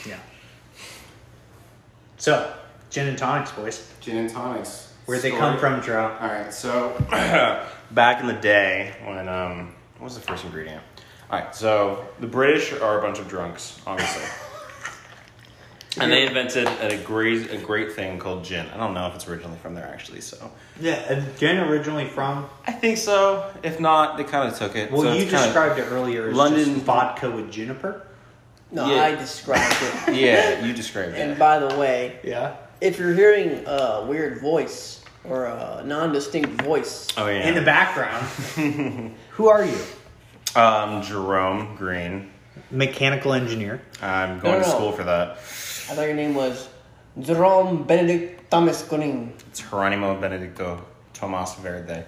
Yeah. So, gin and tonics, boys. Gin and tonics. Where'd they come from, Drew? All right, so back in the day when what was the first ingredient? All right, so the British are a bunch of drunks, obviously, and they invented a great thing called gin. I don't know if it's originally from there actually. So Yeah, and gin originally from... I think so. If not, they kind of took it. Well, so you described it earlier as London just vodka with juniper. No, Yeah. I described it. Yeah, you described And it. by the way, Yeah. if you're hearing a weird voice or a non-distinct voice, Oh yeah. In the background. Who are you? Jerome Green. Mechanical engineer. I'm going to No. school for that. I thought your name was Jerome Benedict Thomas Gonin. It's Geronimo Benedicto Tomas Verde.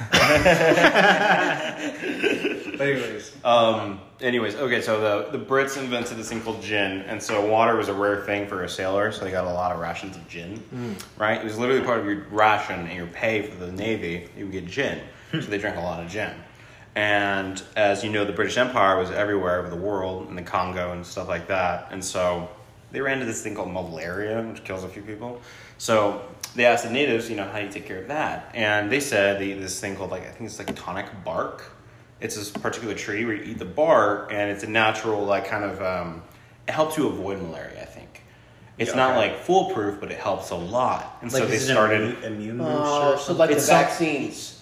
Anyways. Okay, so the Brits invented this thing called gin, and so water was a rare thing for a sailor, so they got a lot of rations of gin, right? It was literally part of your ration and your pay for the Navy. You would get gin, so they drank a lot of gin. And as you know, the British Empire was everywhere over the world, in the Congo and stuff like that, and so they ran into this thing called malaria, which kills a few people. So they asked the natives, how do you take care of that? And they said they eat this thing called, I think it's like tonic bark. It's this particular tree where you eat the bark, and it's a natural, it helps you avoid malaria, I think. It's not, foolproof, but it helps a lot. And so they started... immune boost Oh, or so something? like the It's vaccines.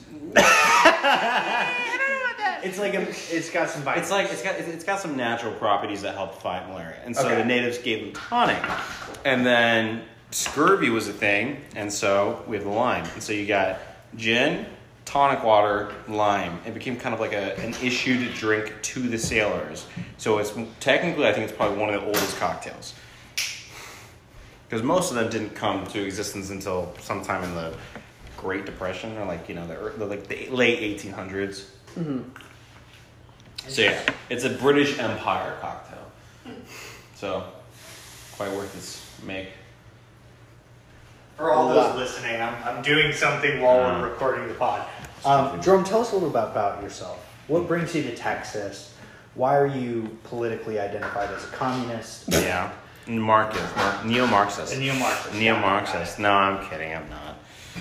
It's like it's got some vitamins. It's got some natural properties that help fight malaria. And so Okay. the natives gave them tonic. And then scurvy was a thing, and so we have the lime. And so you got gin, tonic water, lime. It became kind of like an issued drink to the sailors. So it's technically, I think it's probably one of the oldest cocktails. Because most of them didn't come to existence until sometime in the Great Depression, or the late 1800s. Mm-hmm. So yeah, it's a British Empire cocktail. So quite worth its make. For all those listening, I'm doing something while we're recording the pod. Jerome, tell us a little about yourself. What brings you to Texas? Why are you politically identified as a communist? Yeah, neo-Marxist. A neo-Marxist. Neo-Marxist. No, I'm kidding. I'm not.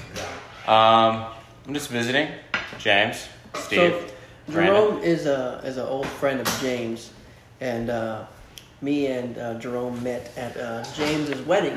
I'm just visiting. James, Steve. So Jerome is an old friend of James, and me and Jerome met at James's wedding,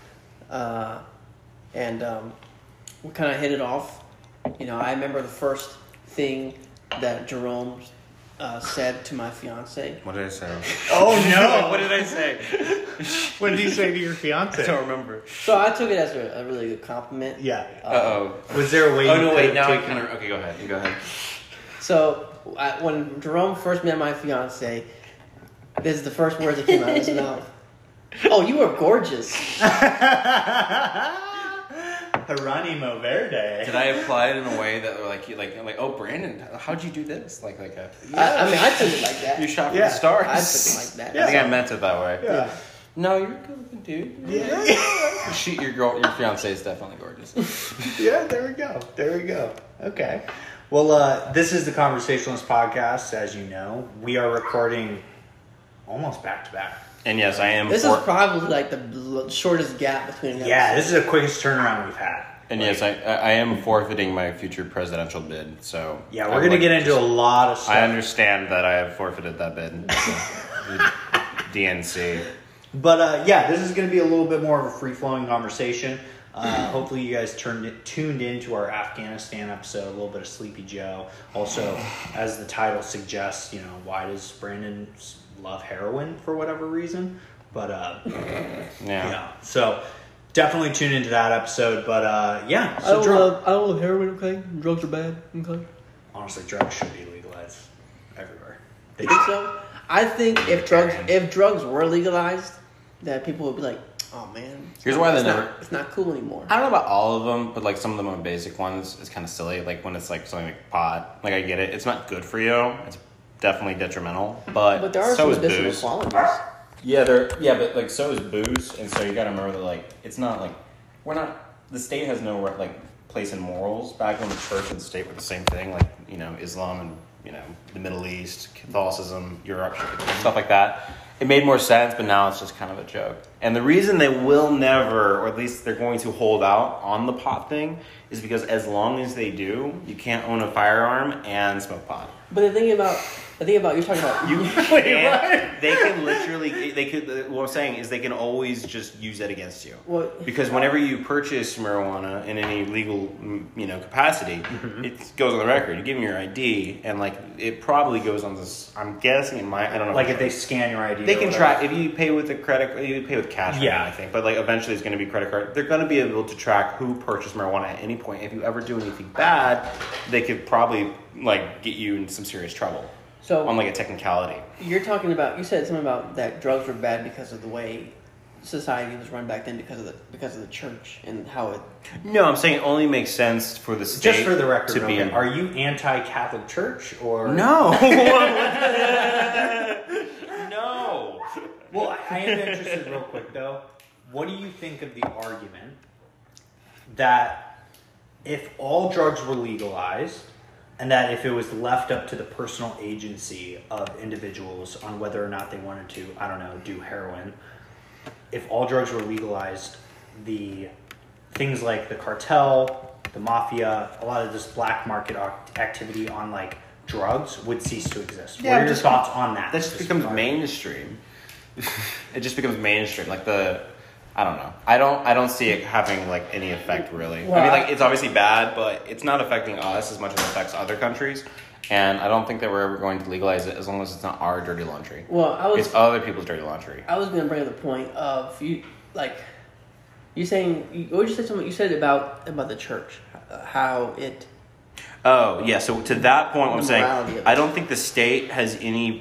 and we kind of hit it off. I remember the first thing that Jerome said to my fiance. What did I say? Oh no! What did I say? What did you say to your fiance? I don't remember. So I took it as a really good compliment. Yeah. Uh-oh. Was there a way? Oh, no, wait. could Now I take- kind of... Okay, go ahead. You go ahead. So when Jerome first met my fiance, this is the first words that came out of his mouth. Oh, you are gorgeous. Geronimo Verde. Did I apply it in a way that like oh Brandon, how'd you do this? I mean, I took it like that. You shot for Yeah. the stars. I took it like that. I think I meant it that way. Yeah. No, you're a good looking dude. Yeah. Your fiance is definitely gorgeous. Yeah, there we go. Okay. Well, this is the Conversationalist Podcast. As you know, we are recording almost back to back. And yes, I am. This is probably like the shortest gap between episodes. Yeah, this is the quickest turnaround we've had. And yes, I am forfeiting my future presidential bid. So Yeah, we're gonna get into a lot of stuff. I understand that I have forfeited that bid. DNC. But this is going to be a little bit more of a free-flowing conversation. Hopefully you guys tuned into our Afghanistan episode, a little bit of Sleepy Joe. Also, as the title suggests, why does Brandon love heroin for whatever reason? But yeah. So definitely tune into that episode. But yeah. So I don't love heroin. Okay, drugs are bad. Okay. Honestly, drugs should be legalized everywhere. You think so? I think if drugs were legalized, that people would be like, "Oh man, Here's why it's not cool anymore." I don't know about all of them, but some of them are basic ones. It's kind of silly. When it's something like pot. I get it. It's not good for you. It's definitely detrimental. But there are so some is medicinal booze. qualities. Yeah, but so is booze, and so you got to remember that it's not we're not. The state has no place in morals. Back when the church and the state were the same thing, Islam and the Middle East, Catholicism, Europe, stuff like that. it made more sense, but now it's just kind of a joke. And the reason they will never, or at least they're going to hold out on the pot thing, is because as long as they do, you can't own a firearm and smoke pot. But the thing about you're talking about You can't. They can literally. They could. What I'm saying is they can always just use that against you. What? Because whenever you purchase marijuana in any legal, capacity, it goes on the record. You give them your ID, and like it probably goes on this. I'm guessing it might. I don't know. Like if they scan your ID, they can track if you pay with a credit. You pay with cash. Yeah, I think. But like eventually, it's going to be credit card. They're going to be able to track who purchased marijuana at any point. If you ever do anything bad, they could probably like get you in some serious trouble. So on like a technicality. You're talking about. You said something about that drugs were bad because of the way society was run back then, because of the church and how it. No, I'm saying it only makes sense for the state. Just for the record, to be. Are you anti-Catholic Church or no? No. Well, I am interested, real quick though. What do you think of the argument that if all drugs were legalized, and that if it was left up to the personal agency of individuals on whether or not they wanted to, I don't know, do heroin, if all drugs were legalized, the things like the cartel, the mafia, a lot of this black market activity on like drugs would cease to exist. Yeah, what are your thoughts on that? That just becomes mainstream. It just becomes mainstream. Like I don't know. I don't see it having like any effect really. Well, I mean, like it's obviously bad, but it's not affecting us as much as it affects other countries. And I don't think that we're ever going to legalize it as long as it's not our dirty laundry. Well, it's other people's dirty laundry. I was going to bring up the point of you saying. What did you say? Something you said about the church, how it. Oh yeah. So to that point, what I'm saying, Morality. I don't think the state has any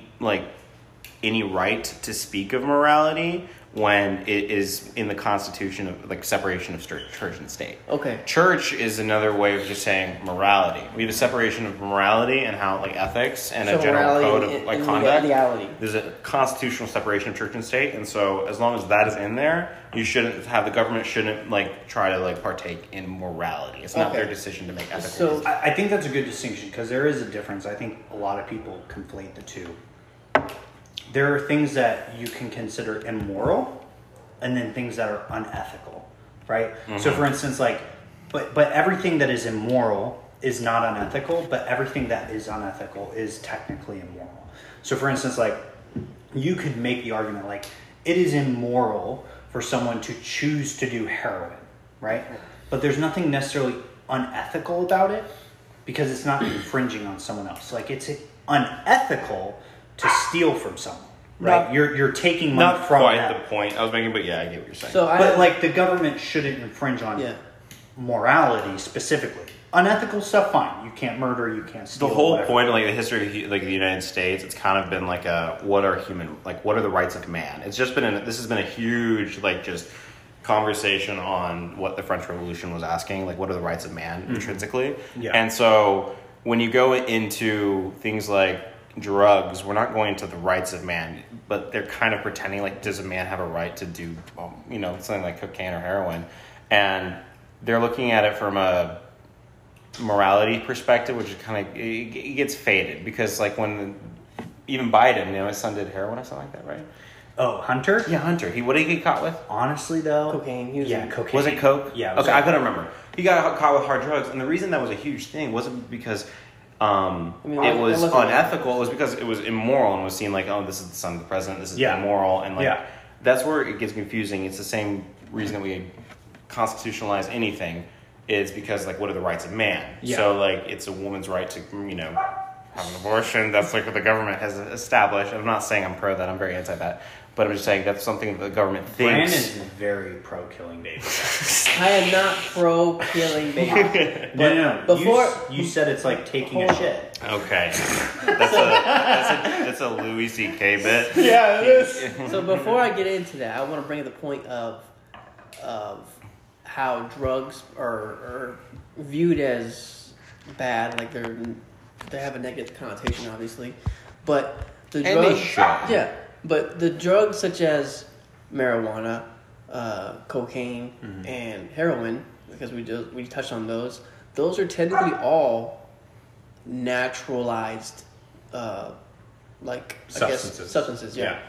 right to speak of morality when it is in the Constitution of like separation of church and state. Okay. Church is another way of just saying morality. We have a separation of morality and how like ethics and a general code of like conduct. Legality. There's a constitutional separation of church and state, and so as long as that is in there, you shouldn't have the government shouldn't like try to like partake in morality. It's not their decision to make ethical decisions. I think that's a good distinction because there is a difference. I think a lot of people conflate the two. There are things that you can consider immoral and then things that are unethical, right? Mm-hmm. So for instance, like, but everything that is immoral is not unethical, but everything that is unethical is technically immoral. So for instance, like, you could make the argument, like, it is immoral for someone to choose to do heroin, right? But there's nothing necessarily unethical about it because it's not infringing on someone else. Like, it's unethical to steal from someone, right? You're taking money from them. Not quite the point I was making, but yeah, I get what you're saying. But like the government shouldn't infringe on morality specifically. Unethical stuff, fine. You can't murder, you can't steal. The whole point of like the history of like the United States, it's kind of been like what are the rights of man? It's just been this has been a huge like just conversation on what the French Revolution was asking, like what are the rights of man intrinsically. Yeah. And so when you go into things like drugs, we're not going to the rights of man, but they're kind of pretending like, does a man have a right to do, something like cocaine or heroin? And they're looking at it from a morality perspective, which is kind of, it gets faded because like when even Biden, his son did heroin or something like that, right? Oh, Hunter? Yeah, Hunter. What did he get caught with? Honestly, though, cocaine. Cocaine. Was it coke? Yeah. Okay, I couldn't remember. He got caught with hard drugs, and the reason that was a huge thing wasn't because it was unethical. It was because it was immoral and was seen like, oh, this is the son of the president. This is immoral, and like that's where it gets confusing. It's the same reason that we constitutionalize anything is because like, what are the rights of man? Yeah. So like, it's a woman's right to have an abortion. That's like what the government has established. I'm not saying I'm pro that. I'm very anti that. But I'm just saying that's something that the government thinks. Brandon's very pro-killing babies. I am not pro-killing babies. No. Before you said it's like taking a shit. Okay, that's a Louis C.K. bit. Yeah, it is. So before I get into that, I want to bring up the point of how drugs are viewed as bad. Like they have a negative connotation, obviously, but the drugs. But the drugs such as marijuana, cocaine, and heroin, because we touched on those are technically all naturalized, substances. Yeah.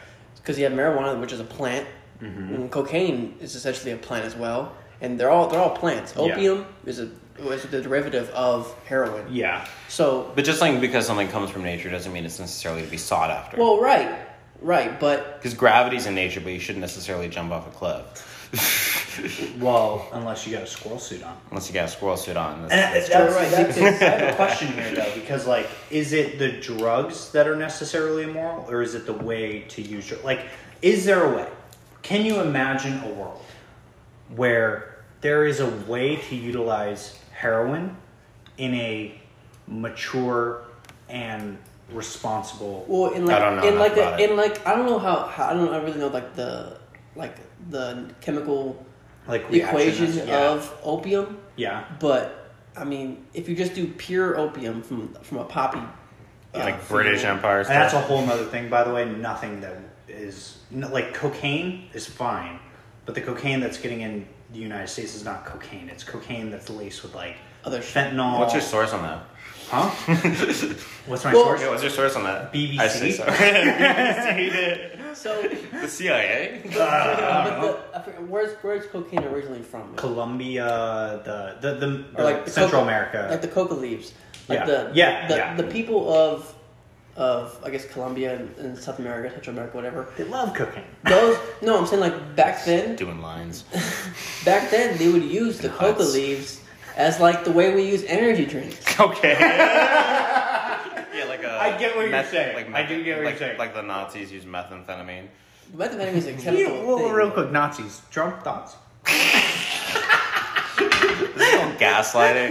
because you have marijuana, which is a plant, and cocaine is essentially a plant as well, and they're all plants. Opium is the derivative of heroin. Yeah. So, But just like because something comes from nature doesn't mean it's necessarily to be sought after. well, right, but Because gravity's in nature, but you shouldn't necessarily jump off a cliff. Well, unless you got a squirrel suit on. Unless you got a squirrel suit on. And That's that's I have a question here, though, because, like, is it the drugs that are necessarily immoral, or is it the way to use your... Like, is there a way? Can you imagine a world where there is a way to utilize heroin in a mature and responsible... well, in like, I don't know how I really know the chemical like equation reactions, yeah. of opium. Yeah. But I mean, if you just do pure opium from a poppy, like British Empire stuff. And that's a whole nother thing, by the way. Nothing that is... Like, cocaine is fine, but the cocaine that's getting in the United States is not cocaine. It's cocaine that's laced with, like, other fentanyl. What's your source on that? Huh? What's my source? Yeah, what's your source on that? BBC? I say so. BBC. So The CIA? I forget, where's cocaine originally from? Colombia, the Or like the Central coca, America. like the coca leaves. Like Yeah. the people of I guess Colombia and South America, Central America, whatever. They love cocaine. I'm saying like back then. Doing lines. Back then, they would use the coca leaves as like the way we use energy drinks. Okay. Yeah, like I get what you're saying. I do get what you're saying. Like the Nazis use methamphetamine. Methamphetamine is a chemical thing. Real quick, Nazis. Trump thoughts? This is all gaslighting.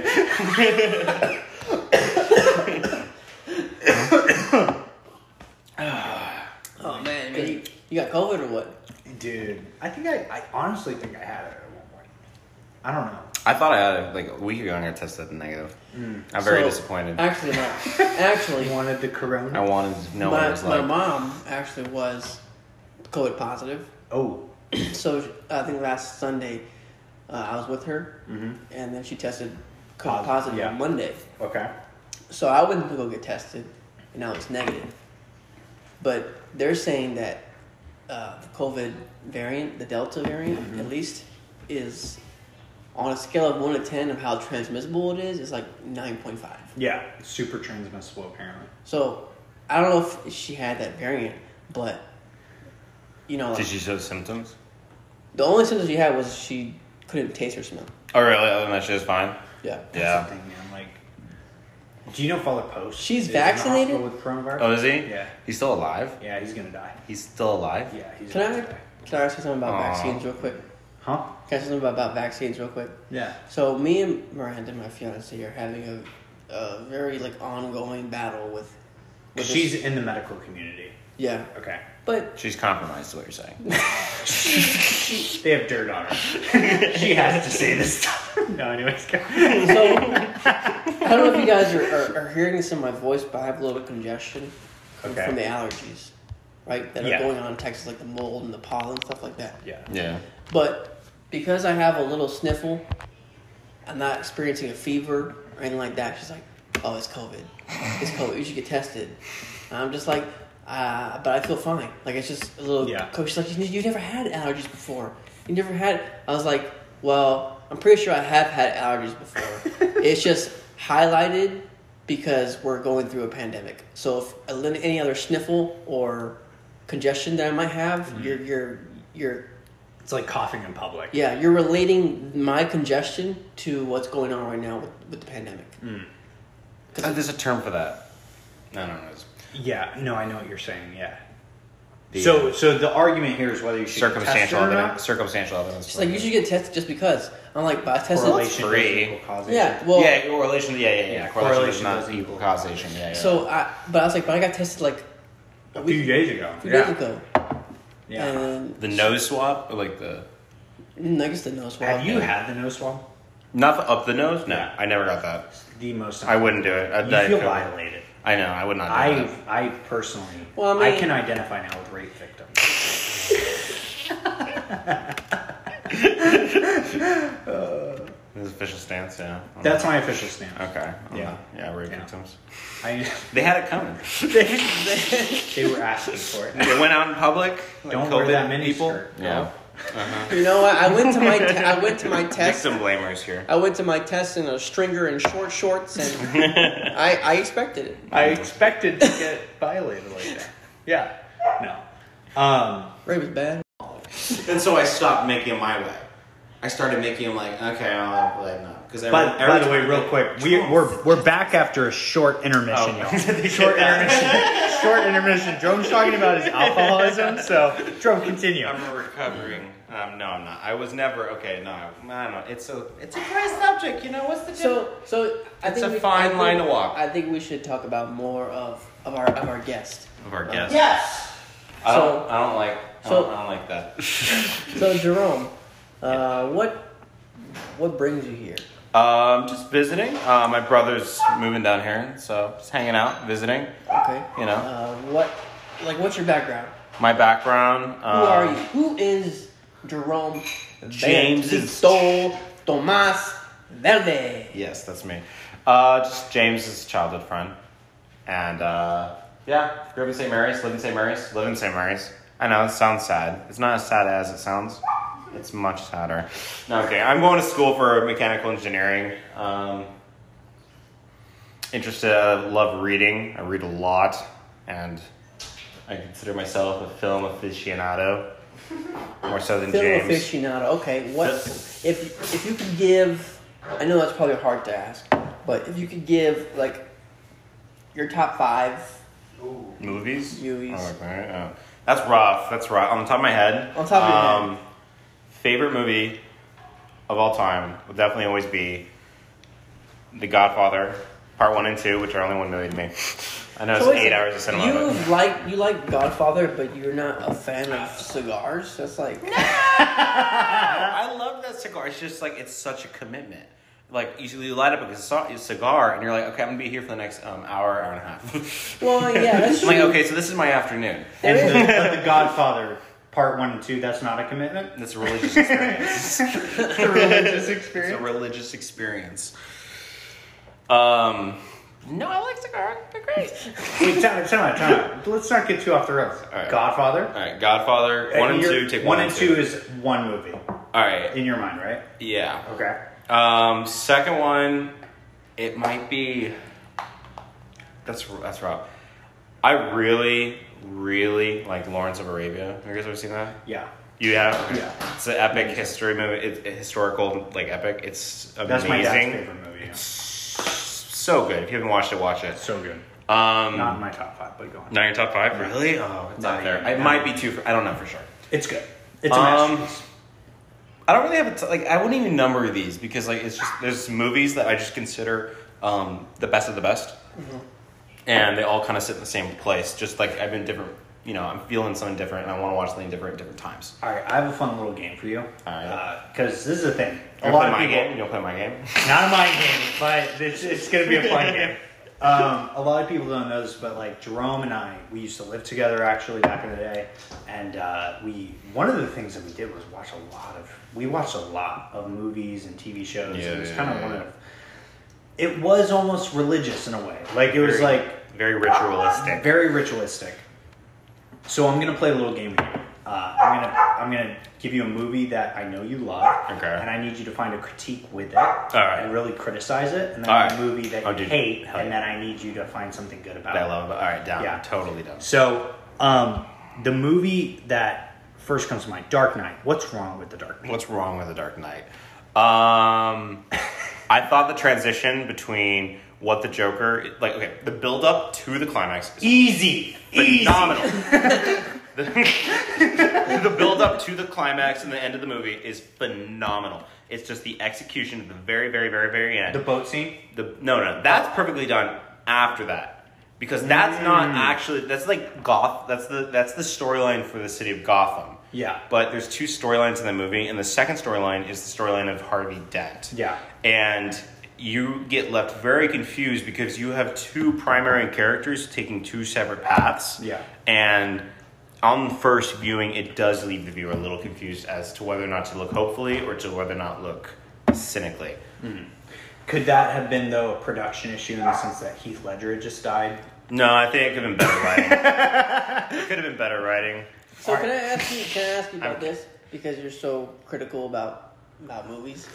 Oh man, you got COVID or what? Dude, I honestly think I had it at one point. I don't know. I thought I had it like a week ago and I tested negative. I'm very disappointed. Actually, not. Actually, You wanted the corona? I wanted to know what it was my like. mom actually was COVID positive. Oh. So I think last Sunday, I was with her, and then she tested COVID positive on Monday. Okay. So I went to go get tested, and I was negative. But they're saying that the COVID variant, the Delta variant, at least, is on a scale of 1 to 10 of how transmissible it is like 9.5. Yeah, super transmissible apparently. So I don't know if she had that variant, but you know, Did she show symptoms? the only symptoms she had was she couldn't taste or smell. Oh, really? Other than that, she was fine? Yeah. That's Yeah. the thing, man. Like, do you know Father Post? She's is in the vaccinated? hospital with coronavirus? Oh, is he? Yeah. He's still alive? Yeah, he's gonna die. He's still alive? Yeah, he's Can gonna I ask you something about Aw. vaccines real quick? Huh? Can I say something about vaccines real quick? Yeah. So me and Miranda, my fiance, are having a very like ongoing battle with She's this- in the medical community. yeah, Okay. but She's compromised, is what you're saying. They have dirt on her. She has to say this stuff. No, anyways. Go. so I don't know if you guys are hearing this in my voice, but I have a little bit of congestion from the allergies, right? That are going on in Texas, like the mold and the pollen, stuff like that. Yeah. Yeah. But because I have a little sniffle, I'm not experiencing a fever or anything like that. She's like, "Oh, it's COVID. It's COVID. You should get tested." And I'm just like, but I feel fine. Like it's just a little. Yeah. She's like, "You never had allergies before. You never had." I was like, "Well, I'm pretty sure I have had allergies before. It's just highlighted because we're going through a pandemic. So if any other sniffle or congestion that I might have, you're It's like coughing in public. yeah, you're relating my congestion to what's going on right now with the pandemic. There's a term for that. I don't know. Yeah. No, I know what you're saying. Yeah. The, So the argument here is whether you should get tested circumstantial or evidence. not. Circumstantial evidence. She's like, you should get tested just because. I'm like, but I tested. Correlation free. doesn't equal causation. Yeah, well, Yeah, correlation. Yeah. Correlation does not doesn't equal causation. Yeah. So but I was like, but I got tested like A few days ago. a few days ago. Yeah. And The nose swab, or like the I guess the nose swab. Have you had the nose swab? not the, up the nose? No, Yeah. I never got that. The most. I wouldn't do it. I'd You die feel of COVID. violated. I know. I would not do that. I personally. Well, I mean- can identify now with rape victims. His official stance, yeah. That's my official stance. Okay. Yeah. Rape Yeah. victims. They had it coming. they were asking for it. They went out in public. Like Don't COVID wear that mini people. skirt. Yeah. You know what? I went to my test. Victim blamers here. I went to my test in a stringer and short shorts, and I expected it. I expected to get violated like that. Yeah. No. Rape is bad. And so I stopped making them my way. I started making them like, okay, I'll like no. Because by the way, real quick, we're back after a short intermission, y'all. Short intermission. Drone's talking about his alcoholism, so Drone, continue. I'm recovering. No, I'm not. I was never okay. No, I don't know. It's a dry subject. You know what's the difference? So I It's think a fine line to walk. I think we should talk about more of our guest. Of our guest. Yes. I don't like that. So Jerome, what brings you here? Just visiting. My brother's moving down here, so just hanging out, visiting. Okay. You know. What's your background? My background. Who are you? Who is Jerome James Benedicto Tomas Verde? Yes, that's me. Just James's childhood friend, and grew up in St. Mary's, live in St. Mary's. I know it sounds sad. It's not as sad as it sounds. It's much sadder. No, okay. I'm going to school for mechanical engineering. Interested. I love reading. I read a lot, and I consider myself a film aficionado, more so than Film James. aficionado. Okay. What if you could give? I know that's probably hard to ask, but if you could give like your top 5 Movies. Movies. Oh, okay. Oh. That's rough. On the top of my head. On top of your head. Favorite movie of all time would definitely always be The Godfather, Part 1 and 2, which are only one movie to me. I know it's 8 hours of cinema. You like Godfather, but you're not a fan of cigars. That's like I love that cigar. It's just like it's such a commitment. Like you light up a cigar, and you're like, okay, I'm gonna be here for the next hour and a half. Well, yeah, that's true. I'm like, okay, so this is my afternoon. And the Godfather Part 1 and 2. That's not a commitment. That's a religious experience. It's a religious experience. It's a religious experience. No, I like cigars. They're great. Wait, time out. Let's not get too off the rails. Right. Godfather. All right, Godfather 1 and 2. Take 1 and 2 is one movie. All right. In your mind, right? Yeah. Okay. Second one, it might be. That's rough. I really like Lawrence of Arabia. Have you guys ever seen that? Yeah. You have? Yeah. It's an epic history movie. It's a historical epic. It's amazing. That's my dad's favorite movie. Yeah. So good. If you haven't watched it, watch it. So good. Not in my top 5, but go on. Not your top 5? Yeah. Really? Oh, it's Not up there. even. It might be 2. I don't know for sure. It's good. It's a masterpiece. I don't really have I wouldn't even number these because it's just there's movies that I just consider the best of the best, and they all kind of sit in the same place. Just like I've been different, I'm feeling something different, and I want to watch something different at different times. All right, I have a fun little game for you. All right, because this is a thing. You want to play my game? Not a mind game, but it's going to be a fun game. A lot of people don't know this, but like Jerome and I, we used to live together actually back in the day, and one of the things that we did was watched a lot of movies and TV shows. Yeah, it was kind of it was almost religious in a way. Like it was very ritualistic. Very ritualistic. So I'm gonna play a little game with you. I'm gonna give you a movie that I know you love, okay, and I need you to find a critique with it, and really criticize it, and then a movie that you hate, and then I need you to find something good about it. I love it. All right, down. Yeah, totally down. So, the movie that first comes to mind, Dark Knight. What's wrong with The Dark Knight? What's wrong with The Dark Knight? I thought the transition between what the Joker the build up to the climax is phenomenal. The build up to the climax and the end of the movie is phenomenal. It's just the execution at the very, very, very, very end. The boat scene? No, that's perfectly done after that. Because that's not actually that's like that's the storyline for the city of Gotham. Yeah. But there's 2 storylines in the movie, and the second storyline is the storyline of Harvey Dent. Yeah. And you get left very confused because you have 2 primary characters taking 2 separate paths. Yeah. And on first viewing, it does leave the viewer a little confused as to whether or not to look hopefully or to whether or not look cynically. Could that have been, though, a production issue in the sense that Heath Ledger had just died? No, I think it could have been better writing. It could have been better writing. So can I ask you about this? Because you're so critical about movies.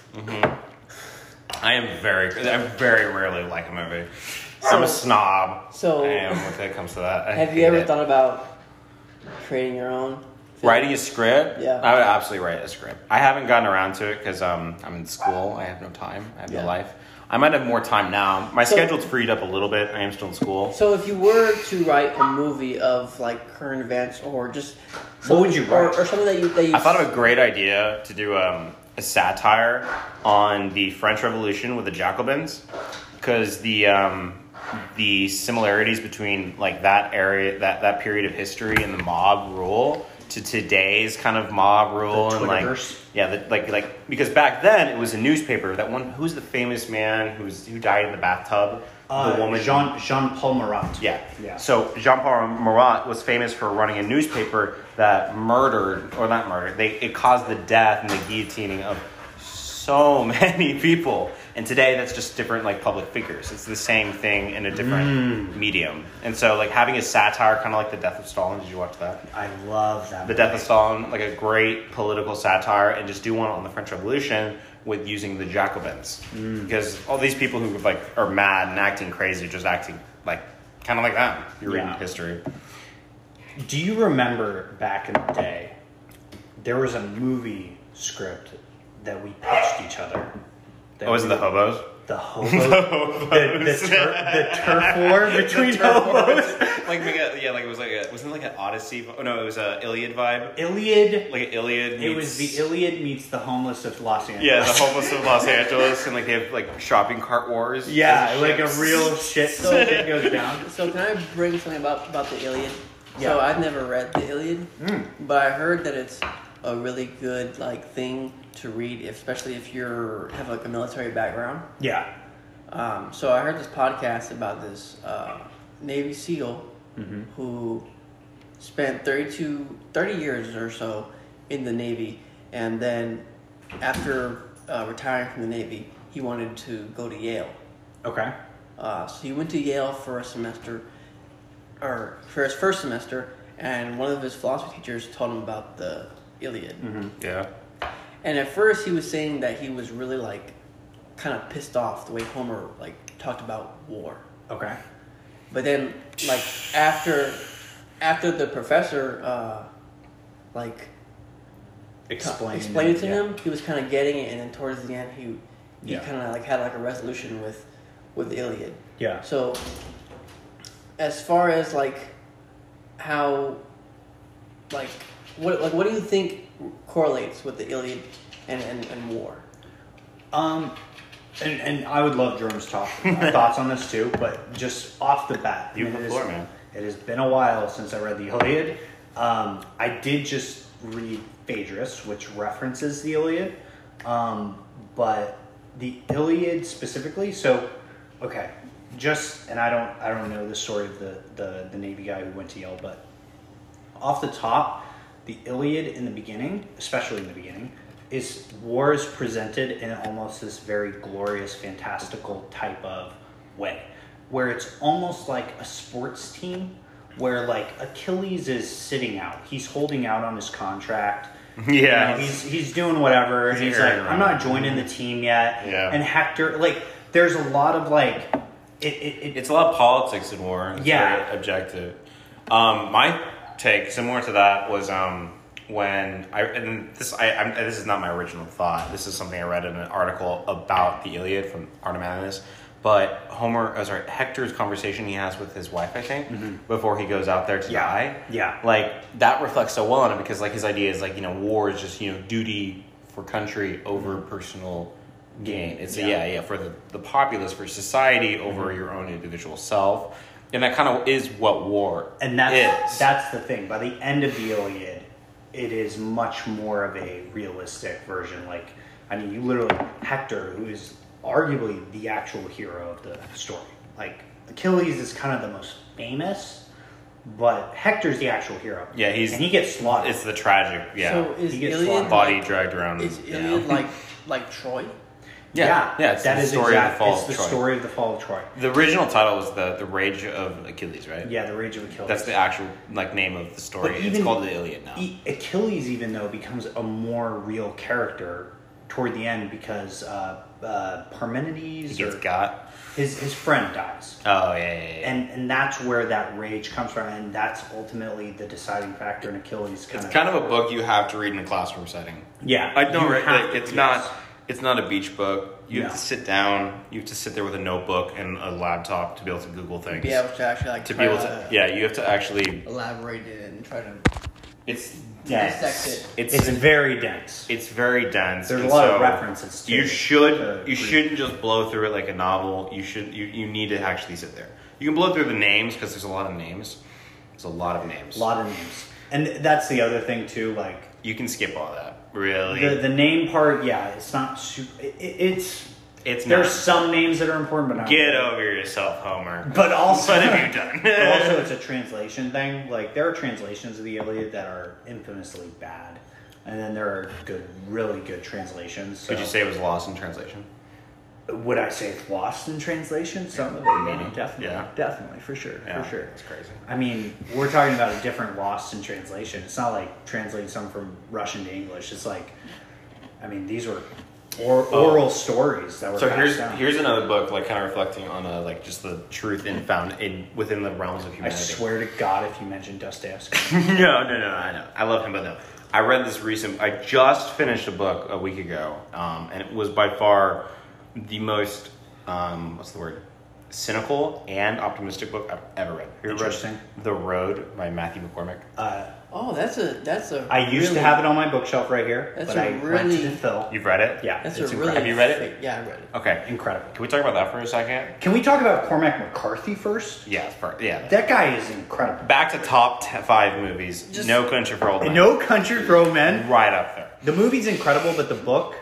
I very rarely like a movie. I'm a snob. So I am when it comes to that. Have you ever thought about creating your own film? Writing a script? Yeah. I would absolutely write a script. I haven't gotten around to it because I'm in school. I have no time. I have no life. I might have more time now. My schedule's freed up a little bit. I am still in school. So if you were to write a movie of like current events or just what would you write? Or something that you I thought of a great idea to do a satire on the French Revolution with the Jacobins, because the similarities between like that area, that period of history and the mob rule to today's kind of mob rule, and like because back then it was a newspaper that one. Who's the famous man who died in the bathtub? The woman Jean-Paul Marat. Yeah. So Jean-Paul Marat was famous for running a newspaper that it caused the death and the guillotining of so many people. And today that's just different like public figures. It's the same thing in a different medium. And so like having a satire kind of like The Death of Stalin. Did you watch that? I love that. The Death of Stalin, like a great political satire, and just do one on the French Revolution with using the Jacobins. Because all these people who like are mad and acting crazy, just acting like kind of like that. You're reading history. Do you remember back in the day, there was a movie script that we pitched each other? Was it The Hobos? The Hobos? the turf war between hobos? Like it was wasn't it like an Odyssey? Oh no, it was a Iliad vibe. Iliad? Like an Iliad meets... It was the Iliad meets the homeless of Los Angeles. Yeah, the homeless of Los Angeles, and like they have like shopping cart wars. Yeah, like a real shit goes down. So can I bring something about the Iliad? Yeah. So I've never read the Iliad, but I heard that it's a really good like thing to read, especially if you have like a military background. Yeah. So I heard this podcast about this Navy SEAL who spent 30 years or so in the Navy, and then after retiring from the Navy, he wanted to go to Yale. Okay. So he went to Yale for a semester, or for his first semester, and one of his philosophy teachers told him about the Iliad. Yeah. And at first he was saying that he was really like kind of pissed off the way Homer like talked about war. Okay. But then like after the professor like explained it to him, he was kind of getting it, and then towards the end he kind of like had like a resolution with the Iliad. Yeah. So as far as like how like what do you think correlates with the Iliad and war? And I would love Jerome's thoughts on this too, but just off the bat, You have the floor, man. It has been a while since I read the Iliad. I did just read Phaedrus, which references the Iliad, but the Iliad specifically. So, okay, and I don't know the story of the Navy guy who went to Yale, but off the top, the Iliad in the beginning, especially in the beginning, war is presented in almost this very glorious, fantastical type of way, where it's almost like a sports team, where like Achilles is sitting out, he's holding out on his contract. Yeah, he's doing whatever, and he's like, I'm not joining the team yet. Yeah, and Hector, like, there's a lot of like, it's a lot of politics in war. It's very objective. My take, similar to that, was when this is not my original thought. This is something I read in an article about the Iliad from Artamanus. But Hector's conversation he has with his wife, I think, before he goes out there to die. Yeah. Like, that reflects so well on it, because like his idea is like, war is just, duty for country over personal gain. It's for the populace, for society over your own individual self. And that kind of is what war is. And that's the thing. By the end of the Iliad, it is much more of a realistic version. Like, I mean, you literally, Hector, who is arguably the actual hero of the story. Like, Achilles is kind of the most famous, but Hector's the actual hero. Yeah, and he gets slaughtered. It's the tragic, So is he gets Iliad body dragged around. Is Iliad like Troy? It's that the is story of the fall It's of the Troy. story of the fall of Troy. The original title was the Rage of Achilles, right? Yeah, the Rage of Achilles. That's the actual name of the story. But It's called the Iliad now. Achilles, even though, becomes a more real character toward the end because Parmenides He gets got. his friend dies. Oh yeah. And that's where that rage comes from, and that's ultimately the deciding factor in Achilles. It's kind of a book you have to read in a classroom setting. Yeah, I know, you right? have Like, to, it's yes. It's not a beach book. You have No. to sit down. You have to sit there with a notebook and a laptop to be able to Google things. Be able to actually like To be able to, you have to actually. elaborate it and try to It's dissect it. It's very dense. It's very dense. There's a and lot so of references to You it. shouldn't just blow through it like a novel. You need to actually sit there. You can blow through the names because there's a lot of names. There's a lot of names. A lot of names, and that's the other thing too. Like You can skip all that. Really, the name part, it's not super. It's it's there's not. some names that are important, but not Get over yourself, Homer. But also, What have you done? but also, it's a translation thing. Like there are translations of the Iliad that are infamously bad, and then there are really good translations. So. Could you say it was lost in translation? Would I say it's lost in translation? Some of it, maybe, definitely, Yeah. definitely, for sure. It's crazy. I mean, we're talking about a different lost in translation. It's not like translating something from Russian to English. It's like, I mean, these were oral stories that were So passed down. here's another book, like kind of reflecting on like just the truth found within the realms of I humanity. swear to God, if you mention Dostoevsky. no, I know. I love him, but no. I read this I just finished a book a week ago, and it was by far the most, what's the word? Cynical and optimistic book I've ever read. Have you ever Interesting. read The Road by Matthew McCormick? Oh, that's a. I used to have it on my bookshelf right here, That's but a I really- rented it to Phil. You've read it? Yeah, That's it's a really. Have you read it? Yeah, I read it. Okay. incredible. Can we talk about that for a second? Can we talk about Cormac McCarthy first? Yeah, yeah. That guy is incredible. Back to top 5 movies. Just- No Country for Old Men. No Country for Old Men. Right up there. The movie's incredible, but the book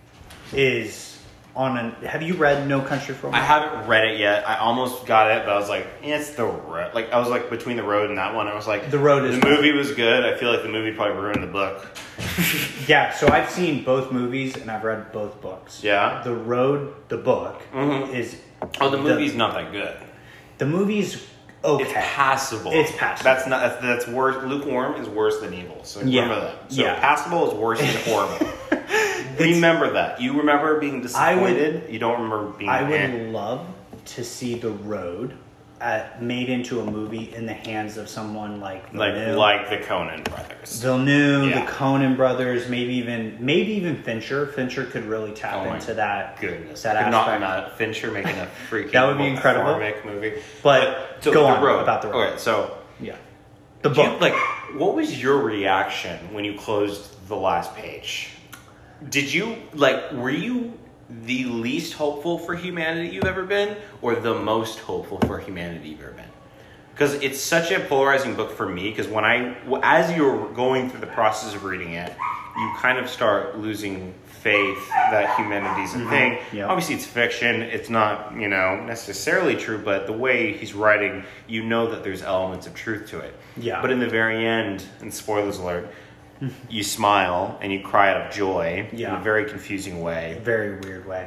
is on an. Have you read No Country for Old I Men? haven't read it yet. I almost got it, but I was like, it's The Road. Like, I was like between The Road and that one. I was like, The Road is the movie was good. I feel like the movie probably ruined the book. Yeah, so I've seen both movies and I've read both books. Yeah? The Road, the book, Mhm. is. Oh, the movie's not that good. The movie's okay. It's passable. It's passable. That's not. That's worse. Lukewarm is worse than evil. So remember that. So Yeah. passable is worse than horrible. Remember that. You remember being disappointed. You don't remember being. I would love to see The Road made into a movie in the hands of someone like Villeneuve. like the Coen brothers. Villeneuve, Yeah. the Coen brothers, maybe even Fincher. Fincher could really tap Oh my into that. Goodness, that Could aspect. not Fincher making a freaking That would be incredible. McCormick movie. But so go The on Road. about The Road. Okay, so Yeah, the do you- book. what was your reaction when you closed the last page? Did you were you the least hopeful for humanity you've ever been, or the most hopeful for humanity you've ever been? Because it's such a polarizing book for me. Because as you're going through the process of reading it, you kind of start losing faith that humanity's a thing. Yeah. Obviously, it's fiction. It's not necessarily true, but the way he's writing, you know that there's elements of truth to it. Yeah. But in the very end, and spoilers alert, you smile and you cry out of joy in Yeah. a very confusing way. Very weird way.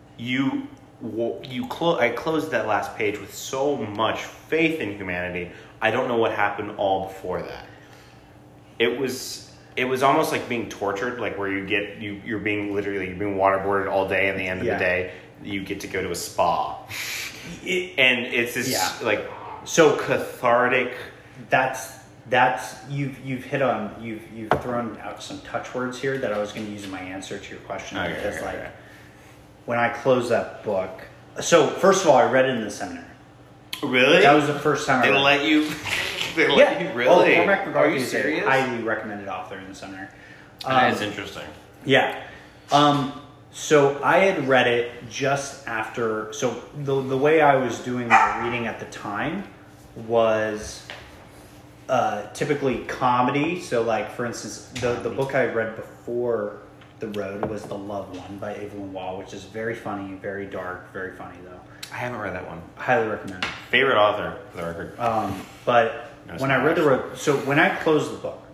I closed that last page with so much faith in humanity. I don't know what happened all before that. It was almost like being tortured, like where you're being waterboarded all day, and at the end of the day you get to go to a spa, and it's this so cathartic. That's you've hit on you've thrown out some touch words here that I was going to use in my answer to your question because when I closed that book. So first of all, I read it in the seminary. Really? That was the first time they I read let it. you. They let you really? Cormac Are McCarthy you is a serious? highly recommended author in the seminary. That's interesting. Yeah. So I had read it just after. So the way I was doing my reading at the time was typically comedy. So, like for instance, the book I read before The Road was The Love One by Evelyn Waugh, which is very funny, very dark, very funny though. I haven't read that one. Highly recommend it. Favorite author, for the record. But No, when I read The Road, so when I closed the book,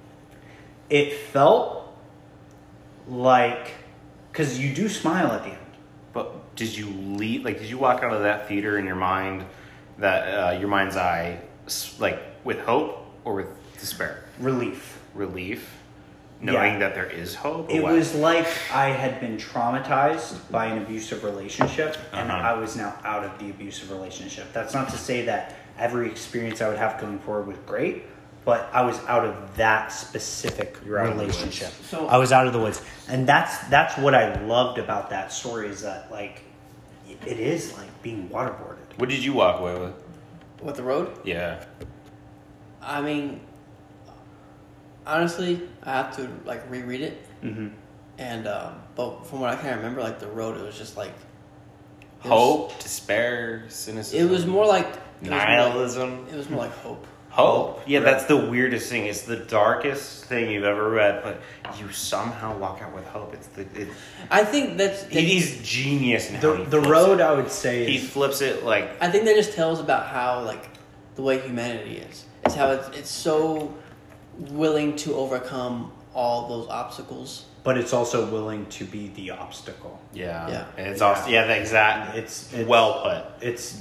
it felt like, because you do smile at the end. But did you leave? Like, did you walk out of that theater in your mind, your mind's eye, like with hope or with despair? Relief, knowing that there is hope. It was like I had been traumatized by an abusive relationship, and I was now out of the abusive relationship. That's not to say that every experience I would have going forward was great, but I was out of that specific relationship. So I was out of the woods, and that's what I loved about that story, is that like it is like being waterboarded. What did you walk away with? With The Road? Yeah. I mean, honestly, I have to like reread it. Mm-hmm. And but from what I can remember, like The Road, it was just like hope, despair, cynicism. It was more like nihilism. It was more like hope. Hope. Yeah, that's the weirdest thing. It's the darkest thing you've ever read, but you somehow walk out with hope. I think that's he's genius in the Road. I would say he flips it like. I think that just tells about how like the way humanity is. It's how it's so willing to overcome all those obstacles. But it's also willing to be the obstacle. Yeah. And it's also the exact. It's well put. There's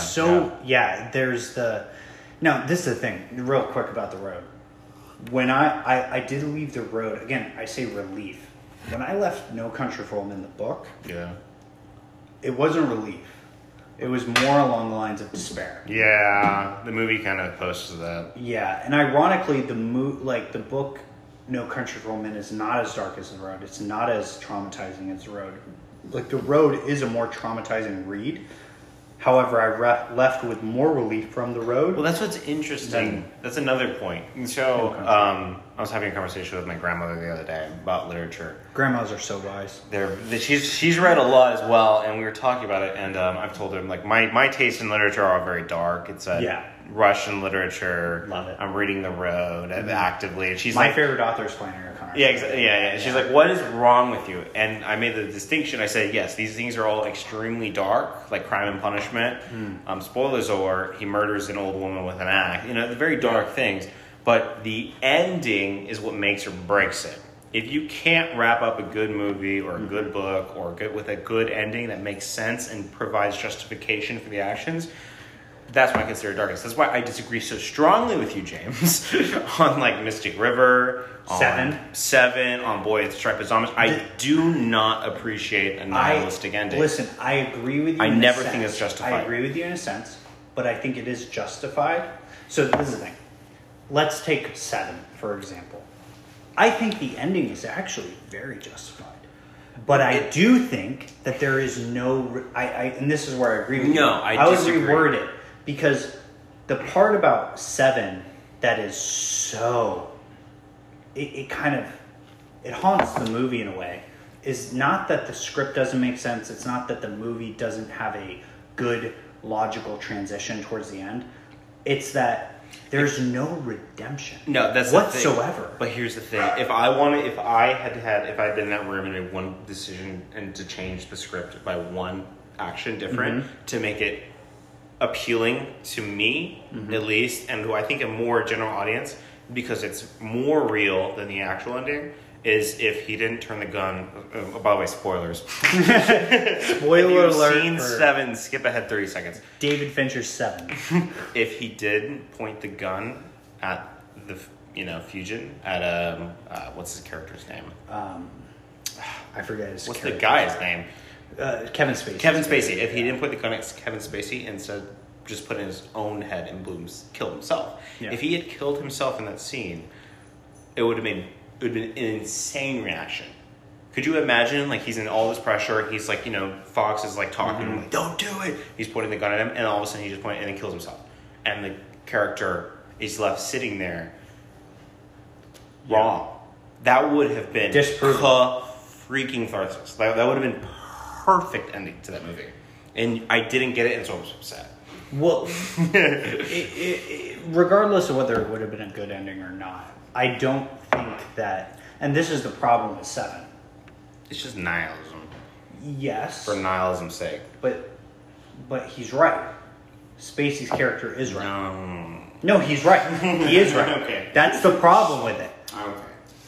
the. Now, this is the thing, real quick about The Road. When I did leave The Road, again, I say relief. When I left No Country for Old Men, the book, it wasn't relief. It was more along the lines of despair. Yeah, the movie kind of posts that. Yeah, and ironically, the book No Country for Old Men is not as dark as The Road. It's not as traumatizing as The Road. Like, The Road is a more traumatizing read. However, I left with more relief from The Road. Well, that's what's interesting. That's another point. So, I was having a conversation with my grandmother the other day about literature. Grandmas are so wise. She's read a lot as well, and we were talking about it. And I've told her, like, my taste in literature are very dark. It's Russian literature. Love it. I'm reading The Road actively. And she's my favorite author is Flannery O'Connor. Yeah, exactly. Yeah. She's like, "What is wrong with you?" And I made the distinction. I said, "Yes, these things are all extremely dark, like Crime and Punishment." Spoilers are he murders an old woman with an axe. The very dark things. But the ending is what makes or breaks it. If you can't wrap up a good movie or a good book or with a good ending that makes sense and provides justification for the actions, that's why I consider darkness. That's why I disagree so strongly with you, James, on like Mystic River, Seven, on Boy with Striped Pajamas. I do not appreciate a nihilistic ending. Listen, I agree with you. I never think it's justified. I agree with you in a sense, but I think it is justified. So this is the thing. Let's take Seven, for example. I think the ending is actually very justified. But I do think that there is no... and this is where I agree with you. No, I disagree. Would reword it. Because the part about Seven that is so... It haunts the movie in a way. Is not that the script doesn't make sense. It's not that the movie doesn't have a good logical transition towards the end. It's that there's no redemption. No, that's whatsoever. The thing. But here's the thing: if I had been in that room and made one decision and to change the script by one action different to make it appealing to me at least, and who I think a more general audience, because it's more real than the actual ending, is if he didn't turn the gun. By the way, spoilers. Spoiler alert. Scene 7. Skip ahead 30 seconds. David Fincher's 7. If he did point the gun at the Fugin at what's his character's name? I forget his. What's the guy's name? Kevin Spacey. Kevin Spacey. If he didn't point the gun at Kevin Spacey, instead just put in his own head and killed himself. Yeah. If he had killed himself in that scene, it would have been an insane reaction. Could you imagine, like, he's in all this pressure, he's like, Fox is like talking to him, like, don't do it. He's pointing the gun at him, and all of a sudden he just points and then kills himself. And the character is left sitting there wrong. That would have been freaking farcical. That would have been perfect ending to that movie. And I didn't get it, and so I was upset. Well, regardless of whether it would have been a good ending or not, I don't think that, and this is the problem with Seven. It's just nihilism. Yes. For nihilism's sake. But he's right. Spacey's character is right. No, he's right. He is right. Okay. That's the problem with it. Okay.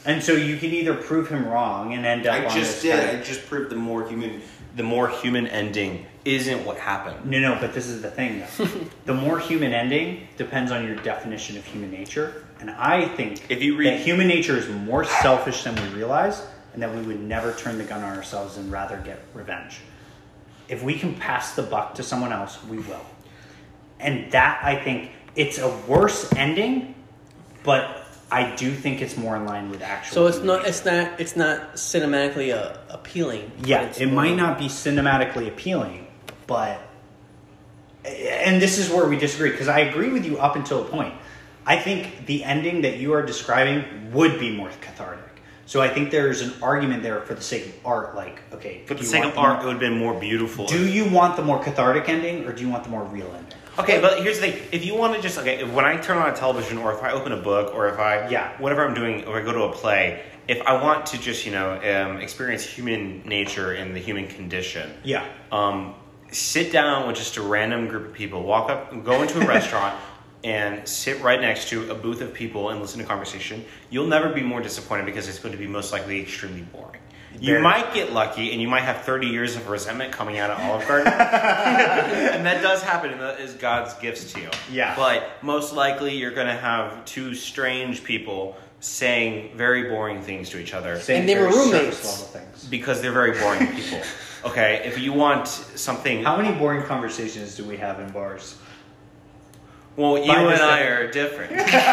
And so you can either prove him wrong and end up. I just proved the more human ending isn't what happened. No, but this is the thing, though. The more human ending depends on your definition of human nature, and I think that human nature is more selfish than we realize, and that we would never turn the gun on ourselves and rather get revenge. If we can pass the buck to someone else, we will. And that, I think, it's a worse ending, but I do think it's more in line with actual. So it's not cinematically appealing. Yeah, it might not be cinematically appealing, but, and this is where we disagree, because I agree with you up until a point. I think the ending that you are describing would be more cathartic. So I think there's an argument there for the sake of art, like, okay. For the sake of art, it would have been more beautiful. Do you want the more cathartic ending, or do you want the more real ending? Okay, but here's the thing. If you want to just, when I turn on a television, or if I open a book, or if whatever I'm doing, or I go to a play, if I want to just, experience human nature and the human condition. Yeah. Sit down with just a random group of people, go into a restaurant, and sit right next to a booth of people and listen to conversation. You'll never be more disappointed because it's going to be most likely extremely boring. You might get lucky, and you might have 30 years of resentment coming out of Olive Garden. And that does happen, and that is God's gifts to you. Yeah. But most likely, you're going to have two strange people saying very boring things to each other. And they were roommates. Because they're very boring people. Okay, if you want something... How many boring conversations do we have in bars? Well, you and I are different.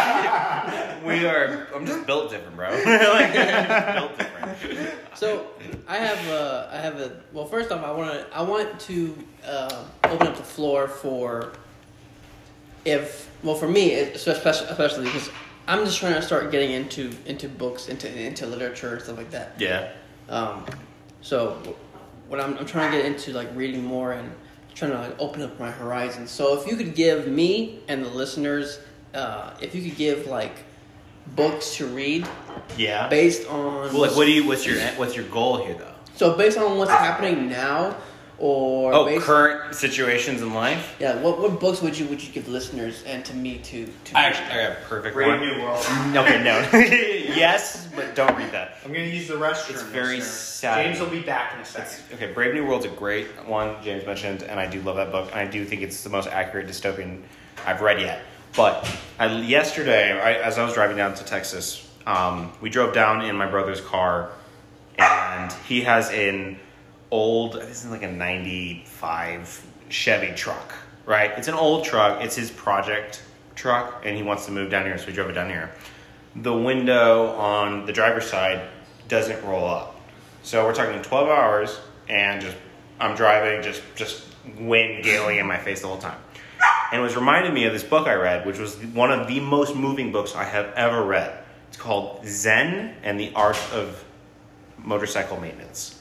I'm just built different, bro. Built different. So I have a. Well, first off, I want to open up the floor for for me, especially because I'm just trying to start getting into books, into literature and stuff like that. Yeah. So what I'm trying to get into, like, reading more and trying to open up my horizons. So if you could give me and the listeners, if you could give like books to read, based on what's your goal here though? So based on what's happening now, or current situations in life. Yeah, what books would you give listeners and to me to I got a perfect Brave one. New World. Okay, no. Yes, but don't read that. I'm going to use the restroom. It's very sad. James will be back in a second. Okay, Brave New World's a great one, James mentioned, and I do love that book, and I do think it's the most accurate dystopian I've read yet. But yesterday, as I was driving down to Texas, we drove down in my brother's car, and he has an old, this is like a 95 Chevy truck, right? It's an old truck. It's his project truck, and he wants to move down here, so we drove it down here. The window on the driver's side doesn't roll up. So we're talking 12 hours, and I'm driving, just wind galing in my face the whole time. And it was reminding me of this book I read, which was one of the most moving books I have ever read. It's called Zen and the Art of Motorcycle Maintenance.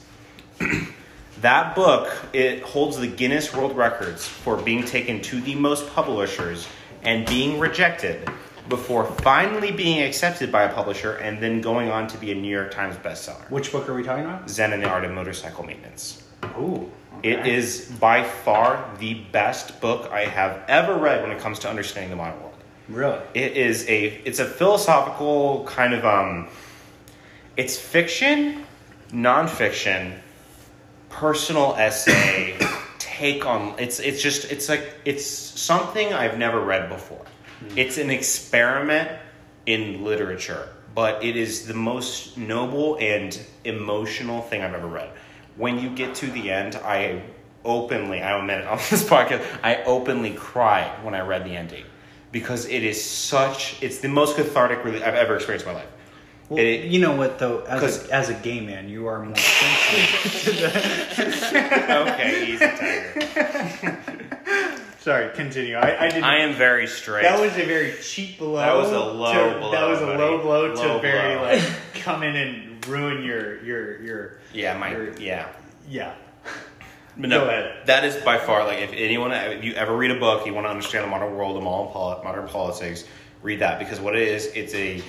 That book, it holds the Guinness World Records for being taken to the most publishers and being rejected before finally being accepted by a publisher and then going on to be a New York Times bestseller. Which book are we talking about? Zen and the Art of Motorcycle Maintenance. Ooh. Okay. It is by far the best book I have ever read when it comes to understanding the modern world. Really? It's a philosophical kind of, it's fiction, nonfiction, personal essay, take on, it's something I've never read before. It's an experiment in literature, but it is the most noble and emotional thing I've ever read. When you get to the end, I admit it on this podcast, I openly cried when I read the ending. Because it's the most cathartic I've ever experienced in my life. Well, you know what, though? As a gay man, you are more sensitive to that. Okay, easy, Tiger. Sorry, continue. I am very straight. That was a very cheap blow. That was a low blow. That was a low blow low to very, blow. like, come in and ruin your Yeah. But no, go ahead. That is by far, like, if you ever read a book, you want to understand the modern world and modern politics, read that, because what it is, it's a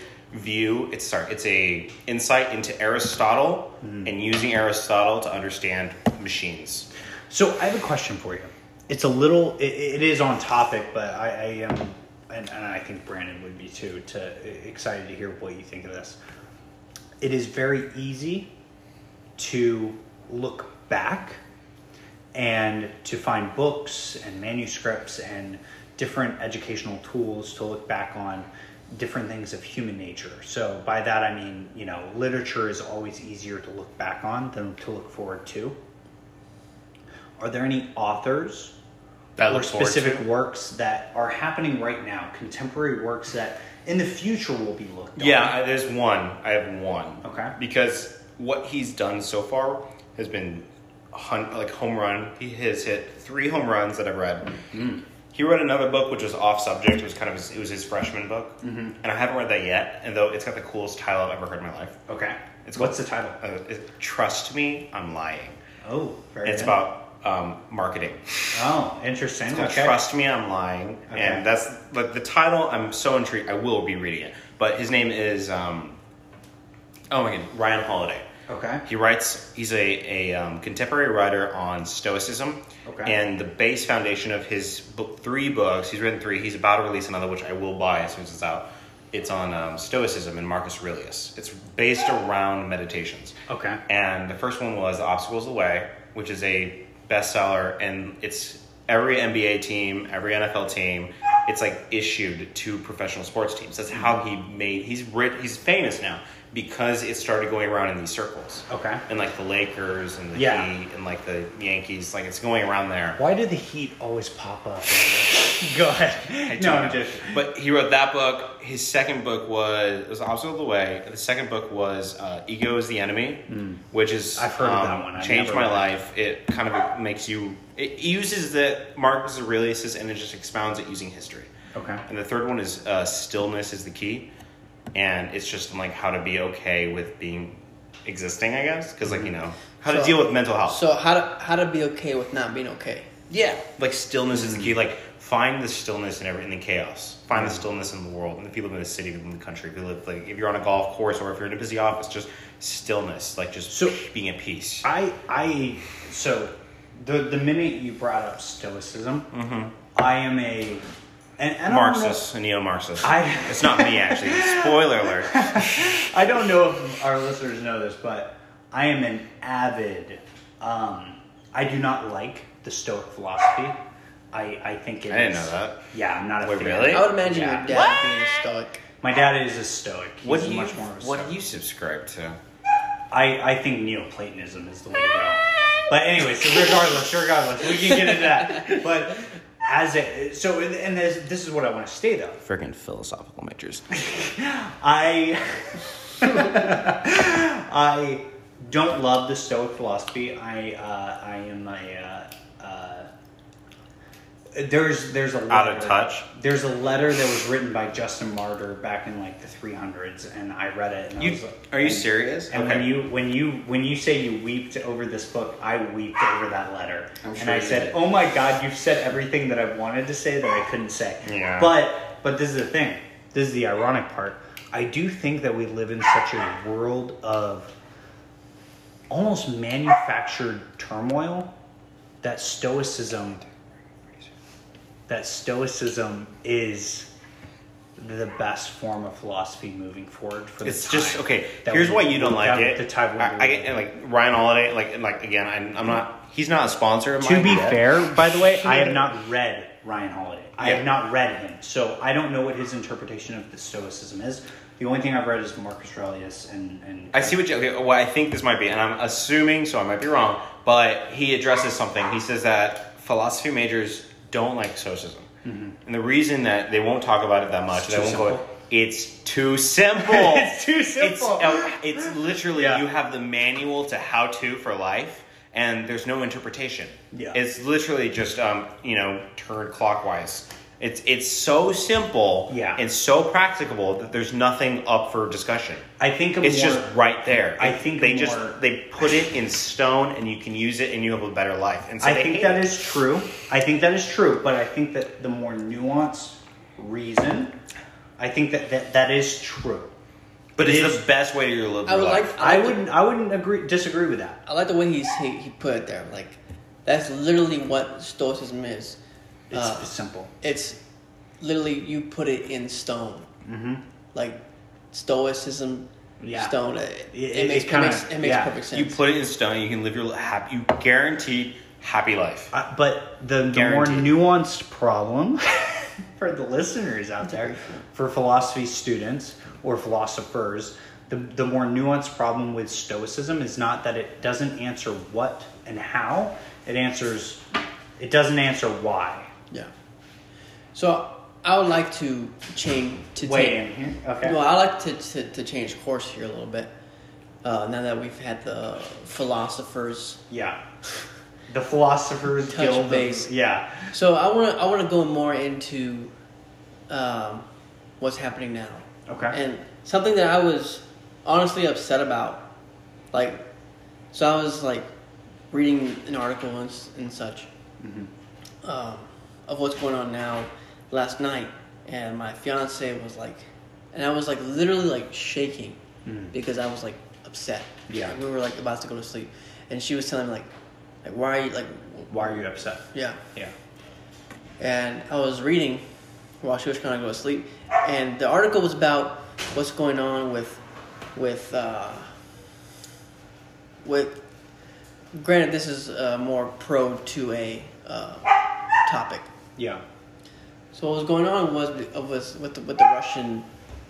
insight into Aristotle and using Aristotle to understand machines. So I have a question for you. It's it is on topic, but I am, and I think Brandon would be too, excited to hear what you think of this. it is very easy to look back and to find books and manuscripts and different educational tools to look back on different things of human nature. So by that I mean, literature is always easier to look back on than to look forward to. Are there any authors or specific works that are happening right now, contemporary works that in the future will be looked at? Yeah, there's one. I have one. Okay. Because what he's done so far has been home run. He has hit 3 home runs that I've read. Mm-hmm. He wrote another book which was off subject. It was his freshman book, and I haven't read that yet. And though it's got the coolest title I've ever heard in my life. Okay. What's the title? Trust Me, I'm Lying. Oh, very It's good. about marketing. Oh, interesting. It's called Okay. Trust Me, I'm Lying. Okay. And that's the title. I'm so intrigued. I will be reading it. But his name is Ryan Holiday. Okay. He's a contemporary writer on Stoicism. Okay. And the base foundation of his 3 books, he's written 3, he's about to release another, which I will buy as soon as it's out. It's on Stoicism and Marcus Aurelius. It's based around meditations. Okay. And the first one was The Obstacle's the Way, which is a bestseller, and it's every NBA team, every NFL team, it's like issued to professional sports teams. That's how he's famous now because it started going around in these circles. Okay. And like the Lakers and the Heat and like the Yankees, like it's going around there. Why do the Heat always pop up? Go ahead. No, I'm just. But he wrote that book. His second book was Obstacle of the Way. The second book was Ego is the Enemy, which is I've heard of that one. Changed my life. It kind of makes you. It uses the Marcus Aurelius's and it just expounds it using history. Okay. And the third one is Stillness is the Key, and it's just like how to be okay with existing, I guess, because how to deal with mental health. So how to be okay with not being okay. Yeah, like stillness is the key. Like find the stillness in the chaos. Find the stillness in the world. And if you live in the city, in the country, if you're on a golf course or if you're in a busy office, just stillness, like just being at peace. So the minute you brought up Stoicism, I am a Marxist, a neo-Marxist. It's not me actually. Spoiler alert. I don't know if our listeners know this, but I am an avid. I do not like the Stoic philosophy. I think it I didn't know that. Yeah, I'm not a fan. Really? I would imagine your dad being Stoic. My dad is a Stoic. What do you subscribe to? I think Neoplatonism is the way to go. But anyways, regardless, we can get into that. But this is what I want to state of. Freaking philosophical majors. I don't love the Stoic philosophy. I am there's a letter, out of touch. There's a letter that was written by Justin Martyr back in like the 300s, and I read it. And Are you serious? And okay. when you say you weeped over this book, I weeped over that letter. I'm sure and I said, did. "Oh my God, you've said everything that I wanted to say that I couldn't say." Yeah. But this is the thing. This is the ironic part. I do think that we live in such a world of almost manufactured turmoil that Stoicism is the best form of philosophy moving forward for the It's time. just okay. Here's why you don't like it. The time I get like Ryan Holiday. Like again, I'm not. He's not a sponsor of mine. To be yet. fair, by the way, I have not read Ryan Holiday. I Yeah. have not read him, so I don't know what his interpretation of the Stoicism is. The only thing I've read is Marcus Aurelius, and I see what you. Okay, well, I think this might be, and I'm assuming, so I might be wrong. But he addresses something. He says that philosophy majors don't like Stoicism, and the reason that they won't talk about it that much, it's too simple. It's too simple. It's literally you have the manual to how to for life, and there's no interpretation. Yeah. It's literally just turn clockwise. It's so simple and so practicable that there's nothing up for discussion. I think it's just right there. I think they put it in stone and you can use it and you have a better life. And so I think that is true. But I think that the more nuanced reason, I think that is true. But it's the best way to live your life. I wouldn't disagree with that. I like the way he put it there. Like that's literally what Stoicism is. It's simple. It's literally you put it in stone. Mm-hmm. Like Stoicism stone. It makes perfect sense. You put it in stone, you can live your happy, you guaranteed happy life. But the more nuanced problem for the listeners out there, for philosophy students or philosophers, the more nuanced problem with Stoicism is not that it doesn't answer what and how, it doesn't answer why. Yeah. So I would like to change in here. Okay. Well, I like to change course here a little bit. Now that we've had the philosophers. Yeah. The philosophers touch base. Yeah. So I want to go more into what's happening now. Okay. And something that I was honestly upset about, so I was reading an article and such of what's going on now last night, and my fiance was and I was literally shaking because I was upset. Yeah. We were about to go to sleep, and she was telling me why are you upset? Yeah. Yeah. And I was reading while she was trying to go to sleep, and the article was about what's going on with granted, this is more pro to a topic. Yeah. So what was going on was with the Russian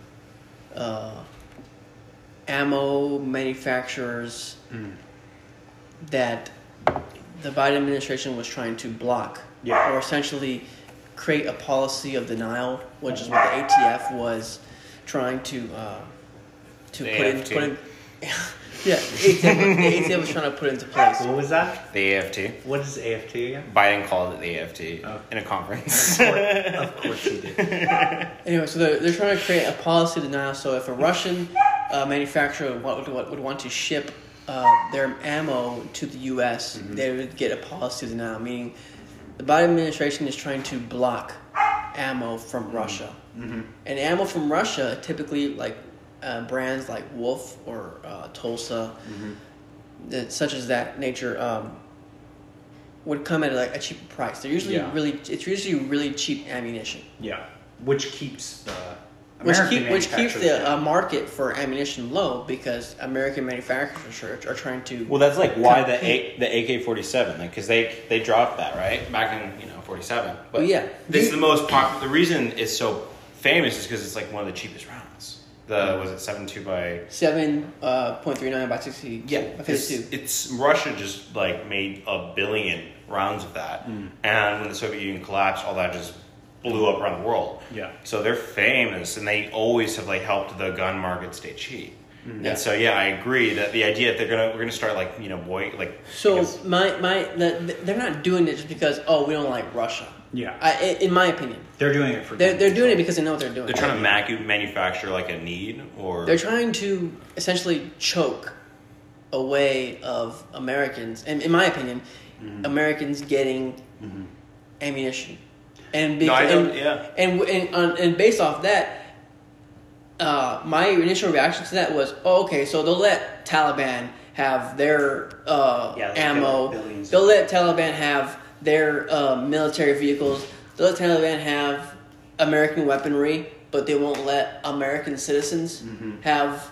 ammo manufacturers that the Biden administration was trying to block, or essentially create a policy of denial, which is what the ATF was trying to put in. Yeah, the ATF was trying to put into place. What was that? The AFT. What is AFT again? Biden called it the AFT in a conference. Of course he did. Anyway, so they're trying to create a policy of denial. So if a Russian manufacturer would want to ship their ammo to the U.S., they would get a policy of denial, meaning the Biden administration is trying to block ammo from Russia. And ammo from Russia, typically brands like Wolf or Tulsa, such as that nature, would come at a cheaper price. They're usually really cheap ammunition. Yeah, which keeps the which keeps the market for ammunition low, because American manufacturers are trying to. Well, that's why the AK-47, because they dropped that right back in 47. But this is the most popular. The reason it's so famous is because it's one of the cheapest rounds. Was it 7.2 by 7.39 by 60? Yeah, by 52. It's Russia just made 1 billion rounds of that, and when the Soviet Union collapsed, all that just blew up around the world. Yeah. So they're famous, and they always have helped the gun market stay cheap. And so I agree that the idea that we're gonna start So they're not doing it just because we don't like Russia. Yeah. In my opinion, they're doing it for. They're doing it because they know what they're doing. They're trying to manufacture a need, or they're trying to essentially choke a way of Americans, and in my opinion, Americans getting ammunition. And based off that, my initial reaction to that was, okay, so they'll let Taliban have their ammo. They'll let Taliban have their military vehicles. They'll let Taliban have American weaponry, but they won't let American citizens have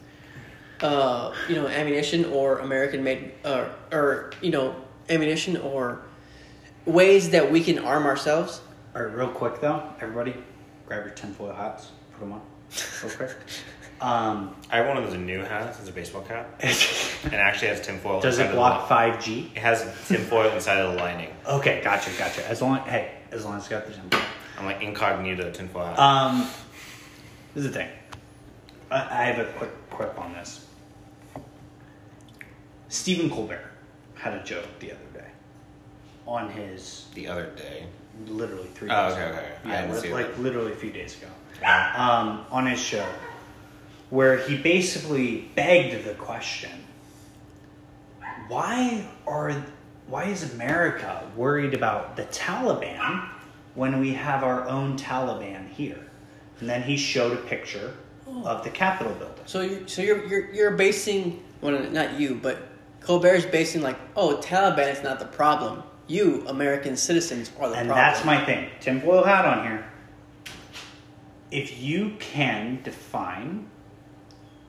ammunition or American made ammunition or ways that we can arm ourselves. All right, real quick though, everybody, grab your tinfoil hats, put them on, real quick. I have one of those new hats. It's a baseball cap, and actually has tinfoil. Does it block 5G? It has tinfoil inside of the lining. Okay, gotcha. As long as it's got the tinfoil. I'm incognito tinfoil hat. This is the thing. I have a quick quip on this. Stephen Colbert had a joke the other day on his. The other day. Literally 3 days ago. Okay. Yeah, literally a few days ago. On his show, where he basically begged the question, why is America worried about the Taliban when we have our own Taliban here? And then he showed a picture of the Capitol building. So you're basing, well, not you, but Colbert's basing Taliban is not the problem. You, American citizens, are the problem. And that's my thing. Tinfoil hat on here. If you can define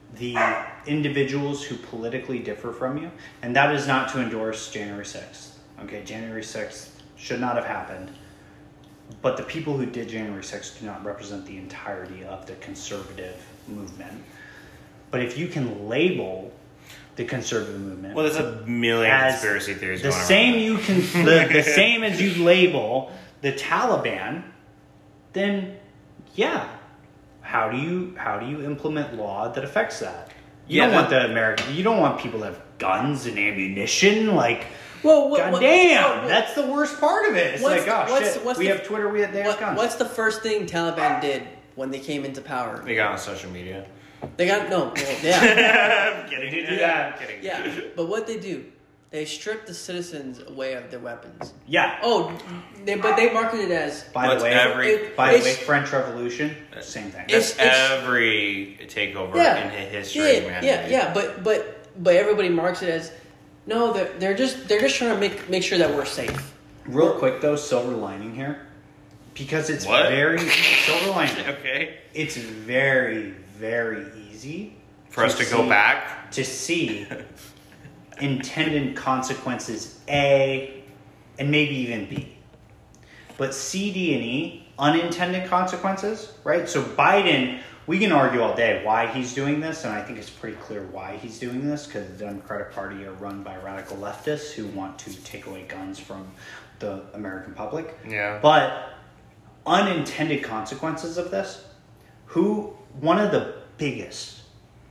the individuals who politically differ from you, and that is not to endorse January 6th. Okay, January 6th should not have happened, but the people who did January 6th do not represent the entirety of the conservative movement. But if you can label the conservative movement, well, there's a million conspiracy theories the going same around. You can the same as you label the Taliban, then yeah, how do you implement law that affects that? You don't want people to have guns and ammunition, like. Well, goddamn, that's the worst part of it. It's like, oh shit, we have Twitter, they have guns. What's the first thing Taliban did when they came into power? They got on social media. They got yeah. I'm kidding. They do that. I'm kidding. Yeah, but what they do, they strip the citizens away of their weapons. Yeah. Oh, but they market it as. By the way, French Revolution, same thing. That's every takeover in history, man. Yeah. But everybody marks it as. No, they're just trying to make sure that we're safe. Real quick though, silver lining here, because it's very silver lining. Okay. It's very, very easy for us to go back to see intended consequences A and maybe even B, but C, D, and E, unintended consequences, right? So Biden. We can argue all day why he's doing this, and I think it's pretty clear why he's doing this, because the Democratic Party are run by radical leftists who want to take away guns from the American public. Yeah. But unintended consequences of this, one of the biggest,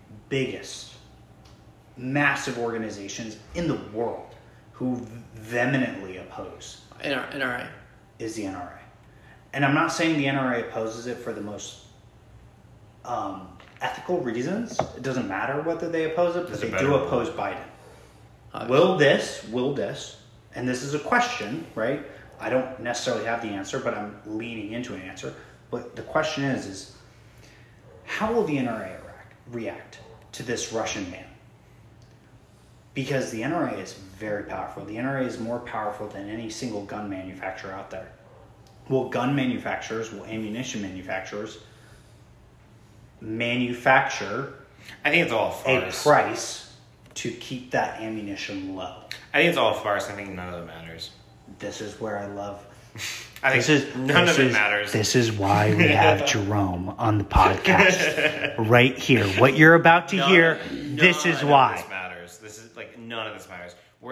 massive organizations in the world who vehemently oppose NRA is the NRA. And I'm not saying the NRA opposes it for the most ethical reasons. It doesn't matter whether they oppose it, but they do oppose Biden. Will this, and this is a question, right? I don't necessarily have the answer, but I'm leaning into an answer. But the question is how will the NRA react to this Russian man? Because the NRA is very powerful. The NRA is more powerful than any single gun manufacturer out there. Will ammunition manufacturers manufacture I think it's all a farce. price to keep that ammunition low? I think it's all farce. I think none of it matters. This is where I love. I think none of it matters. This is why we have Jerome on the podcast right here. What you're about to hear, this is why. This matters. This is like none of this matters. We're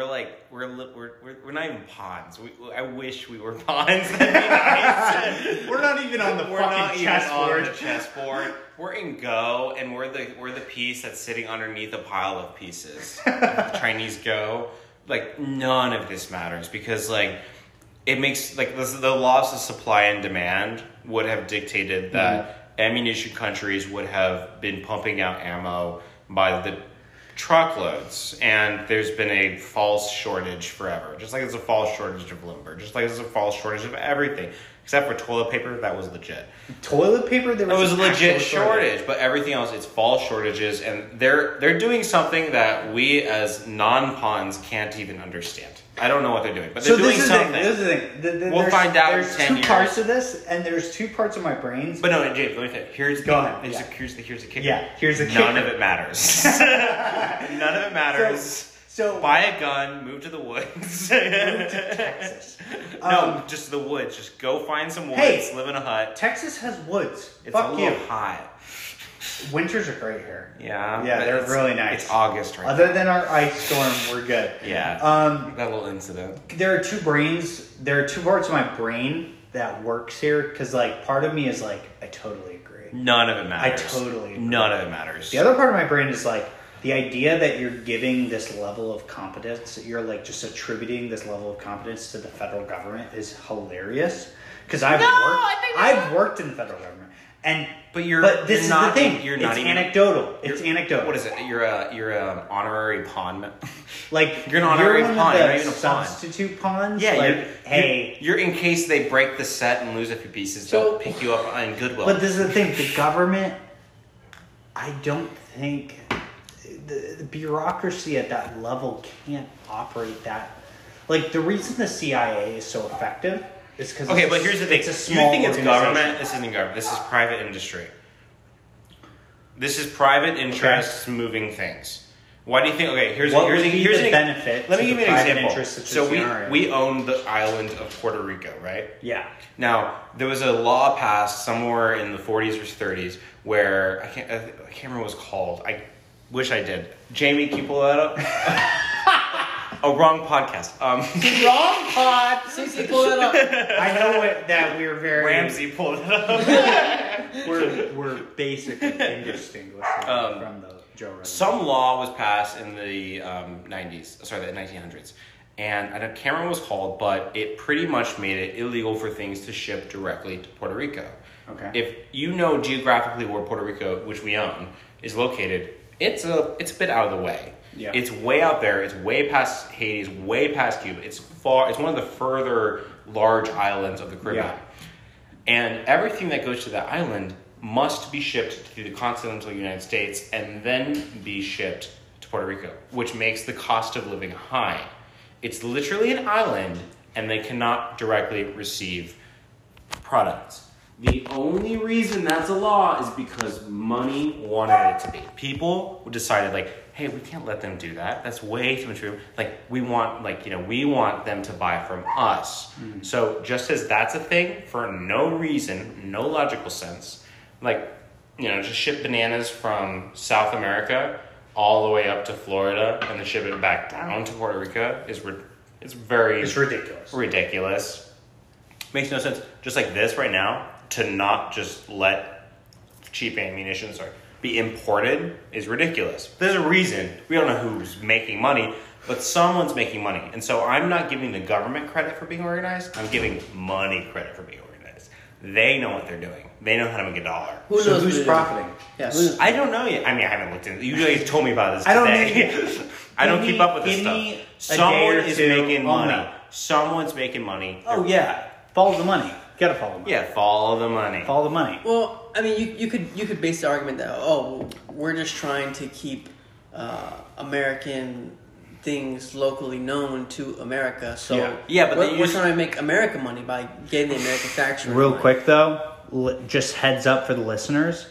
not even pawns. I wish we were pawns. That'd be nice. We're not even on the fucking chessboard. Chessboard. We're in Go, and we're the piece that's sitting underneath a pile of pieces. Chinese Go. Like none of this matters because like it makes like the laws of supply and demand would have dictated that ammunition countries would have been pumping out ammo by the truckloads, and there's been a false shortage forever. Just like there's a false shortage of lumber, just like there's a false shortage of everything, except for toilet paper. That was legit. Toilet paper, there was a legit shortage, but everything else, it's false shortages, and they're doing something that we as non-pawns can't even understand. I don't know what they're doing, but they're doing something. This is the thing. We'll find out in 10 years. There's two parts of this, and there's two parts of my brain. But no, James, let me tell you. Here's the kicker. Yeah, here's the kicker. None of it matters. None of it matters. So buy a gun, move to the woods. Move to Texas. No, just the woods. Just go find some woods, live in a hut. Texas has woods. It's Fuck a little hot. Winters are great here. Yeah, they're really nice. It's August right Other than our ice storm, we're good. Yeah. That little incident. There are two parts of my brain that works here because like part of me is like I totally agree. None of it matters. I totally agree. None of it matters. The other part of my brain is like the idea that you're giving this level of competence, you're like just attributing this level of competence to the federal government is hilarious. Because I've worked in the federal government. But this is the thing. It's anecdotal. It's anecdotal. What is it? You're an honorary pawn. Like you're an honorary pawn. You're not even a substitute pawns. Yeah. Like, you're in case they break the set and lose a few pieces. They'll pick you up on Goodwill. But this is the thing. The government. I don't think the bureaucracy at that level can't operate that. Like the reason the CIA is so effective. But here's the thing. It's a small you think it's government? This isn't government. This is private industry. This is private interests moving things. Why do you think? Okay, here's the an benefit. Let me give you an example. So we we own the island of Puerto Rico, right? Yeah. Now there was a law passed somewhere in the 40s or 30s where I can't remember what it was called. I wish I did. Jamie, can you pull that up? Oh, wrong podcast. Wrong pod. Cece, pull it up. I know that we're very Ramsey pulled it up. we're basically indistinguishable from the Joe Rogan. Some law was passed in the 1900s, and I can't remember what it was called, but it pretty much made it illegal for things to ship directly to Puerto Rico. Okay. If you know geographically where Puerto Rico, which we own, is located, it's a bit out of the way. Yeah. It's way out there. It's way past Haiti. It's way past Cuba. It's far. It's one of the further large islands of the Caribbean. Yeah. And everything that goes to that island must be shipped to the continental United States and then be shipped to Puerto Rico, which makes the cost of living high. It's literally an island, and they cannot directly receive products. The only reason that's a law is because money wanted it to be. People decided, like, hey, we can't let them do that. That's way too much room. Like, we want them to buy from us. Mm-hmm. So just as that's a thing, for no reason, no logical sense, like, just ship bananas from South America all the way up to Florida and then ship it back down to Puerto Rico it's ridiculous. Ridiculous. Makes no sense. Just like this right now, to not just let cheap ammunition be imported is ridiculous. There's a reason. We don't know who's making money, but someone's making money. And so I'm not giving the government credit for being organized. I'm giving money credit for being organized. They know what they're doing. They know how to make a dollar. Who's profiting? Yeah, I don't know yet. I mean, I haven't looked into it. You guys told me about this today. I don't keep up with this stuff. Someone is making money. Someone's making money. Oh, yeah. Follow the money. You gotta follow the money. Yeah, follow the money. Follow the money. Well, I mean, you could base the argument that we're just trying to keep American things locally known to America. So yeah, but we're trying to make America money by getting the American factory. Real money. quick though, just heads up for the listeners.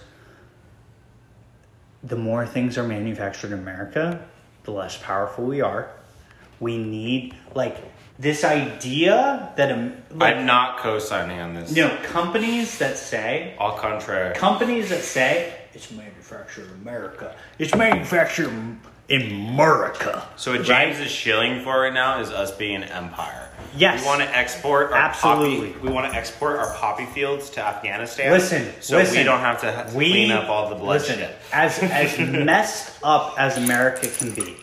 The more things are manufactured in America, the less powerful we are. We need this idea that I'm not co-signing on this. Companies that say au contraire. Companies that say it's manufactured in America. It's manufactured in America. So what James is shilling for right now is us being an empire. Yes. We want to export our poppy fields to Afghanistan. Listen. We don't have to clean up all the bloodshed. As messed up as America can be.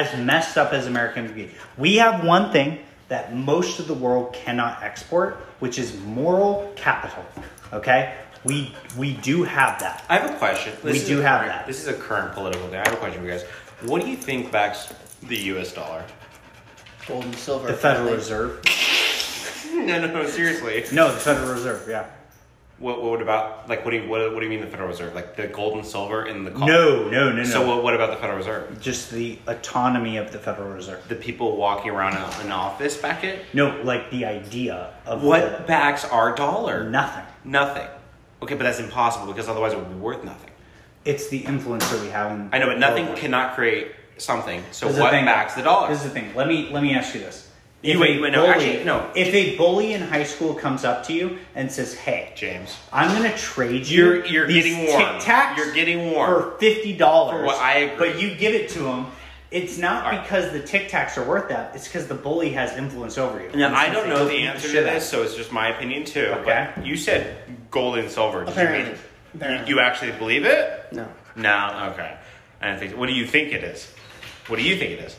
We have one thing that most of the world cannot export, which is moral capital. Okay? We do have that. I have a question. We do have that. This is a current political thing. I have a question for you guys. What do you think backs the U.S. dollar? Gold and silver. The Federal Reserve. No, seriously. No, the Federal Reserve, yeah. What about, what do you mean the Federal Reserve? Like the gold and silver in the call? No. So what about the Federal Reserve? Just the autonomy of the Federal Reserve. The people walking around in an office back it? No, the idea of what backs our dollar? Nothing. Okay, but that's impossible because otherwise it would be worth nothing. It's the influence that we have in I know, but nothing cannot create something. So what backs the dollar? This is the thing. Let me ask you this. If a bully in high school comes up to you and says, "Hey, James, I'm going to trade you you're getting warm. Tic Tacs you're getting warm for $50." For what I agree. But you give it to him. It's not because the Tic Tacs are worth that. It's because the bully has influence over you. Now, I don't know the answer to this, so it's just my opinion too. Okay. But you said gold and silver. Apparently. You actually believe it? No. No. Okay. I don't think. What do you think it is? What do you think it is?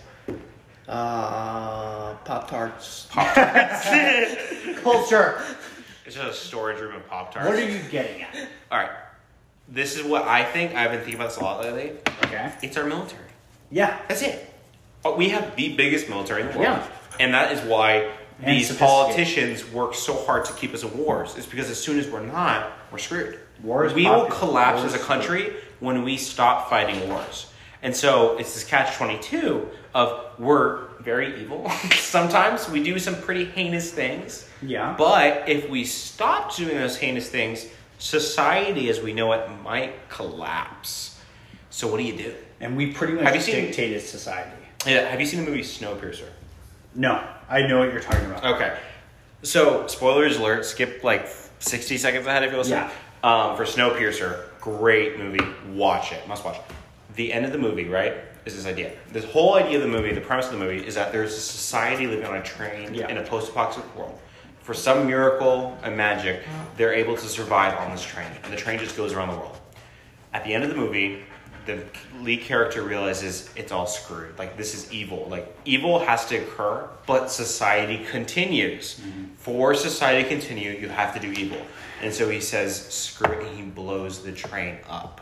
Pop-Tarts. Culture. It's just a storage room of Pop-Tarts. What are you getting at? All right. This is what I think. I've been thinking about this a lot lately. Okay. It's our military. Yeah. That's it. We have the biggest military in the world. Yeah. And that is why these politicians work so hard to keep us in wars. It's because as soon as we're not, we're screwed. We will collapse as a country when we stop fighting wars. And so it's this catch-22 of we're very evil. Sometimes we do some pretty heinous things. Yeah. But if we stop doing those heinous things, society as we know it might collapse. So what do you do? And we pretty much dictated society. Yeah. Have you seen the movie Snowpiercer? No, I know what you're talking about. Okay. So, spoilers alert, skip like 60 seconds ahead if you listen. Yeah. For Snowpiercer, great movie. Watch it. Must watch it. The end of the movie, right, is this idea. This whole idea of the movie, the premise of the movie, is that there's a society living on a train in a post-apocalyptic world. For some miracle and magic, they're able to survive on this train. And the train just goes around the world. At the end of the movie, the lead character realizes it's all screwed. Like, this is evil. Like, evil has to occur, but society continues. Mm-hmm. For society to continue, you have to do evil. And so he says, screw it, and he blows the train up.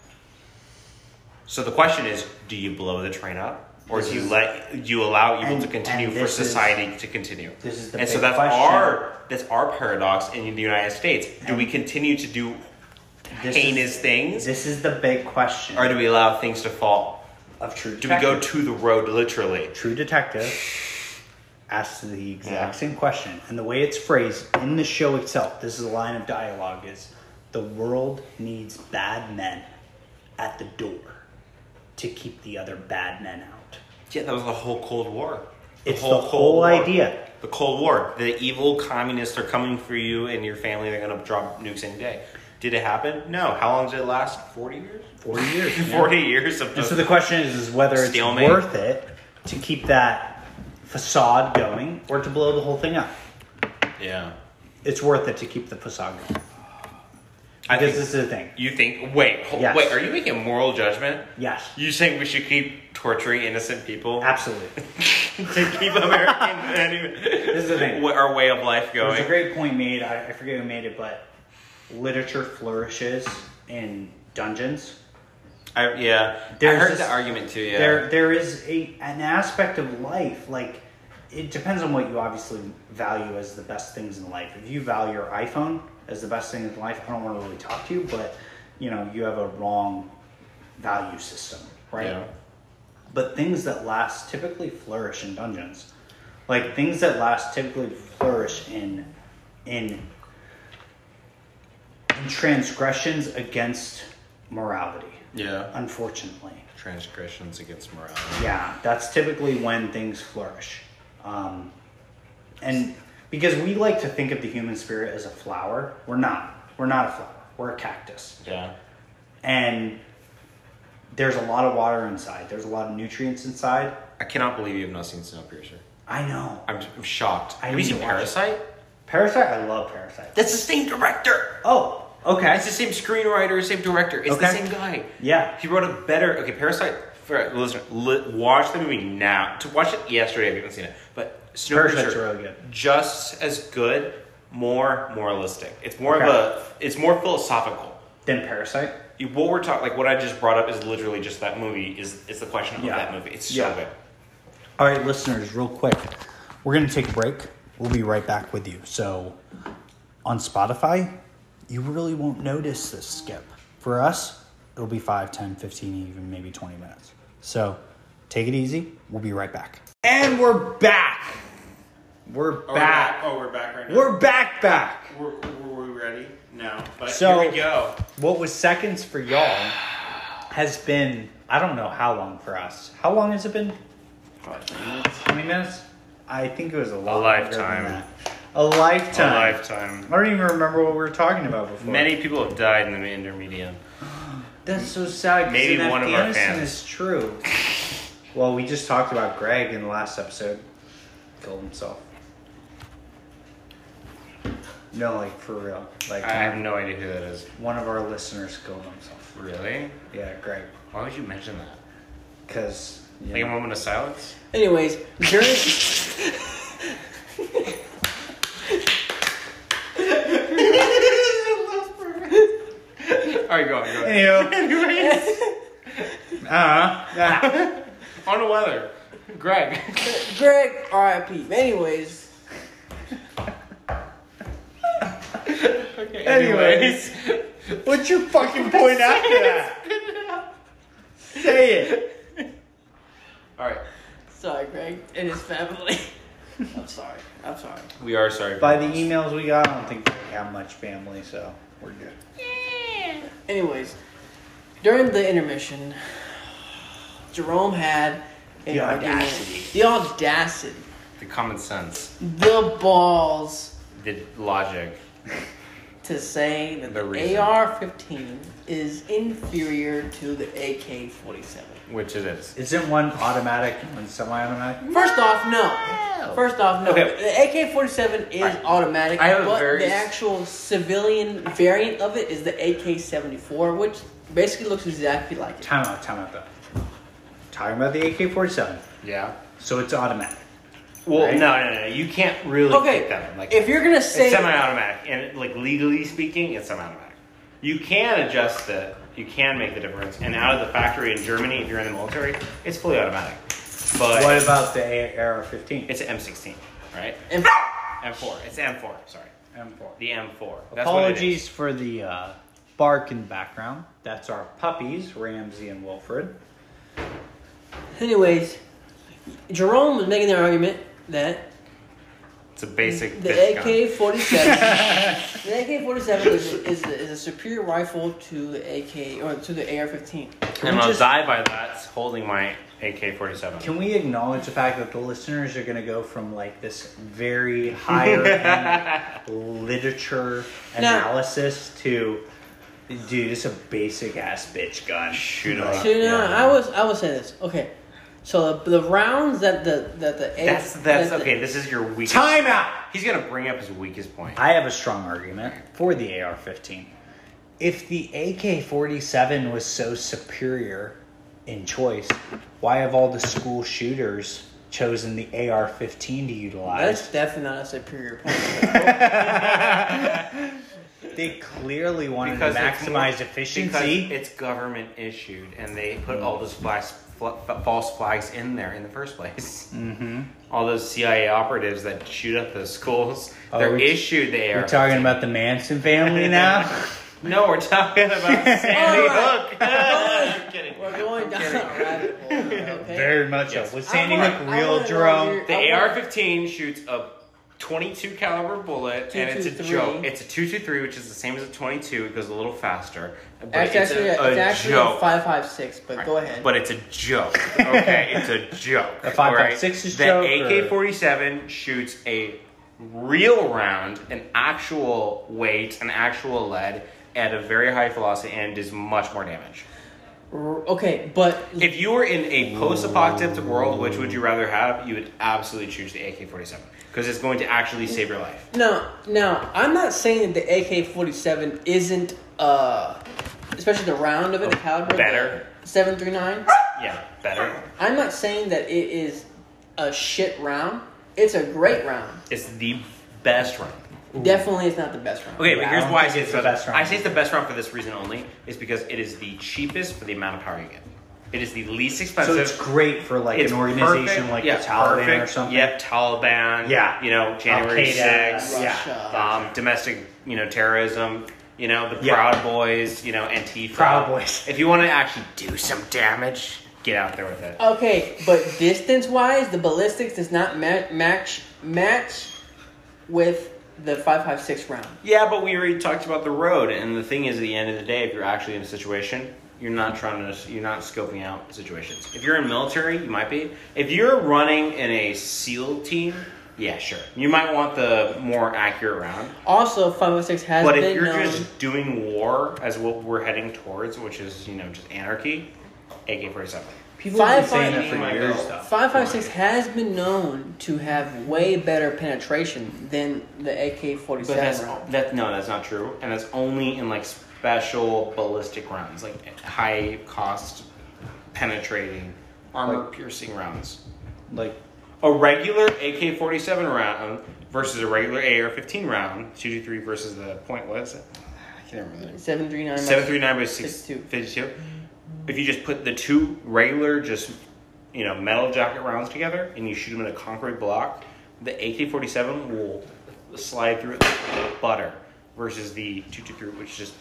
So the question is, do you blow the train up? Or do you allow evil to continue for society to continue? This is the and big so that's question. that's our paradox in the United States. Do we continue to do heinous things? This is the big question. Or do we allow things to fall? Of True Do Detective. we go to the road literally? True Detective asks the exact same question. And the way it's phrased in the show itself, this is a line of dialogue, is the world needs bad men at the door to keep the other bad men out. Yeah, that was the whole Cold War. It's the whole idea. The Cold War. The evil communists are coming for you and your family. They're going to drop nukes any day. Did it happen? No. How long did it last? 40 years? 40 years. 40 years of And so the question is whether it's worth it to keep that facade going or to blow the whole thing up. Yeah. It's worth it to keep the facade going. Because this is the thing. You think... Wait, are you making a moral judgment? Yes. You saying we should keep torturing innocent people? Absolutely. To keep American... This is the thing. Our way of life going. There's a great point made. I forget who made it, but literature flourishes in dungeons. I heard the argument too, yeah. There is an aspect of life, like, it depends on what you obviously value as the best things in life. If you value your iPhone as the best thing in life, I don't want to really talk to you, but, you know, you have a wrong value system, right? Yeah. But things that last typically flourish in dungeons. Like, things that last typically flourish in transgressions against morality. Yeah. Unfortunately. Transgressions against morality. Yeah, that's typically when things flourish. And because we like to think of the human spirit as a flower, we're not. We're not a flower. We're a cactus. Yeah. And there's a lot of water inside. There's a lot of nutrients inside. I cannot believe you have not seen Snowpiercer. I know. I'm shocked. Have you seen Parasite? Parasite? I love Parasite. That's the same director. Oh, okay. It's the same screenwriter, same director. It's the same guy. Yeah. He wrote a better... Okay, Parasite... For listener, watch the movie now. To watch it yesterday if you haven't seen it. But Parasite's really good. Just as good, more moralistic. It's more of a... It's more philosophical. Than Parasite? What we're talking... Like, what I just brought up is literally just that movie. It's the question of that movie. It's so good. All right, listeners, real quick. We're going to take a break. We'll be right back with you. So, on Spotify, you really won't notice this skip. For us, it'll be 5, 10, 15, even maybe 20 minutes. So, take it easy. We'll be right back. And we're back. We're back. We're back right now. We're back. Were we ready? No. But so, here we go. What was seconds for y'all has been, I don't know how long for us. How long has it been? 20 minutes? I think it was a lifetime. A lifetime. I don't even remember what we were talking about before. Many people have died in the intermediate. That's so sad. Maybe one of our fans. Is true. Well, we just talked about Greg in the last episode. Killed himself. No, like for real. Like I have no idea who that is. One of our listeners killed himself. Really? Yeah, Greg. Why would you mention that? Because a moment of silence. Anyways, during. Alright, go. Anyways. On the weather. Greg, R.I.P. Anyways. Okay, anyways. What's your fucking point after that? Say it. Alright. Sorry, Greg and his family. I'm sorry. We are sorry. By the emails we got, I don't think we have much family, so we're good. Anyways, during the intermission, Jerome had The audacity. The audacity. The common sense. The balls. The logic. To say that The the reason. AR-15 is inferior to the AK-47. Which it is. Isn't one automatic and semi-automatic? First off, no. First off, no. Okay. The AK-47 is Alright. automatic, I have a but very the actual civilian variant of it is the AK-74, which basically looks exactly like it. Time out though. Talking about the AK-47. Yeah. So it's automatic. Well, Right? no. You can't really Okay, pick that one. Like, if you're gonna say it's semi-automatic, and like legally speaking, it's semi-automatic. You can adjust it. You can make the difference. And out of the factory in Germany, if you're in the military, it's fully automatic. But What about the AR-15? it's an M16, right? and M4. It's M4. Sorry, M4. the M4. That's what it Apologies is. for the bark in the background. That's our puppies, Ramsey and Wilfred. anyways, Jerome was making the argument that It's a basic the bitch gun. AK-47, the AK-47 is a superior rifle to the AK or to the AR-15. And I'll die by that holding my AK-47. Can we acknowledge the fact that the listeners are going to go from like this very higher end literature analysis to, dude, it's a basic ass bitch gun. Shoot 'em Like, up. So I will say this. Okay, so the rounds that the That's okay. This is your weakest. Time out. He's gonna bring up his weakest point. I have a strong argument for the AR-15. If the AK-47 was so superior in choice, why have all the school shooters chosen the AR-15 to utilize? That's definitely not a superior point. They clearly wanted Because to it's maximize more- efficiency. Because it's government issued, and they put all those false flags in there in the first place. Mm-hmm. All those CIA operatives that shoot up the schools, Oh, they're we're- issued the AR. We're talking about the Manson family now? No, we're talking about Sandy Hook. I'm kidding. We're going down a rabbit hole. Okay. Very much Yes. so. Was Sandy I Hook wanna real, know Jerome? your- The I want- AR-15 shoots a 22 caliber bullet, and it's a 223. joke. It's a 223, which is the same as a 22. It goes a little faster. But It's actually a joke. 5.56, but go ahead. But it's a joke. Okay, it's a joke. The 5.56 is the joke, AK-47 shoots a real round, an actual weight, an actual lead at a very high velocity, and does much more damage. Okay, but If you were in a post-apocalyptic world, which would you rather have? You would absolutely choose the AK-47 because it's going to actually save your life. now I'm not saying that the AK-47 isn't, especially the round of it, the caliber, Better. the 7.39. Yeah, better. I'm not saying that it is a shit round. It's a great round. It's the best round. Definitely, it's not the best round. Okay, Yeah, but I here's don't why I think say it's it's the best round. I say it's the best round for this reason only. Is because it is the cheapest for the amount of power you get. It is the least expensive. So it's great for like It's an organization perfect. like Yeah, the Taliban perfect. or something. Yep, Taliban. Yeah. You know, January Al-Qaeda, 6th. yeah. Domestic, terrorism. The Yeah. Proud Boys. Antifa. Proud Boys. If you want to actually do some damage, get out there with it. Okay, but distance-wise, the ballistics does not match with the 5.56 round. Yeah, but we already talked about the road, and the thing is, at the end of the day, if you're actually in a situation, you're not scoping out situations. If you're in military, you might be. If you're running in a SEAL team, yeah, sure, you might want the more accurate round. Also, 5.56 has But been if you're known. just doing war as what we're heading towards, which is just anarchy, AK-47. People have been 5.56 saying that for years, though. 5.56 has been known to have way better penetration than the AK-47 But round. that's not true, and that's only in like special ballistic rounds, like high cost penetrating armor piercing rounds. Like, A regular AK-47 round versus a regular AR-15 round, 223 versus the point. What is it? I can't remember. 7.39. 739 by 62. 52. If you just put the two regular, metal jacket rounds together and you shoot them in a concrete block, the AK-47 will slide through it like butter versus the 223, which just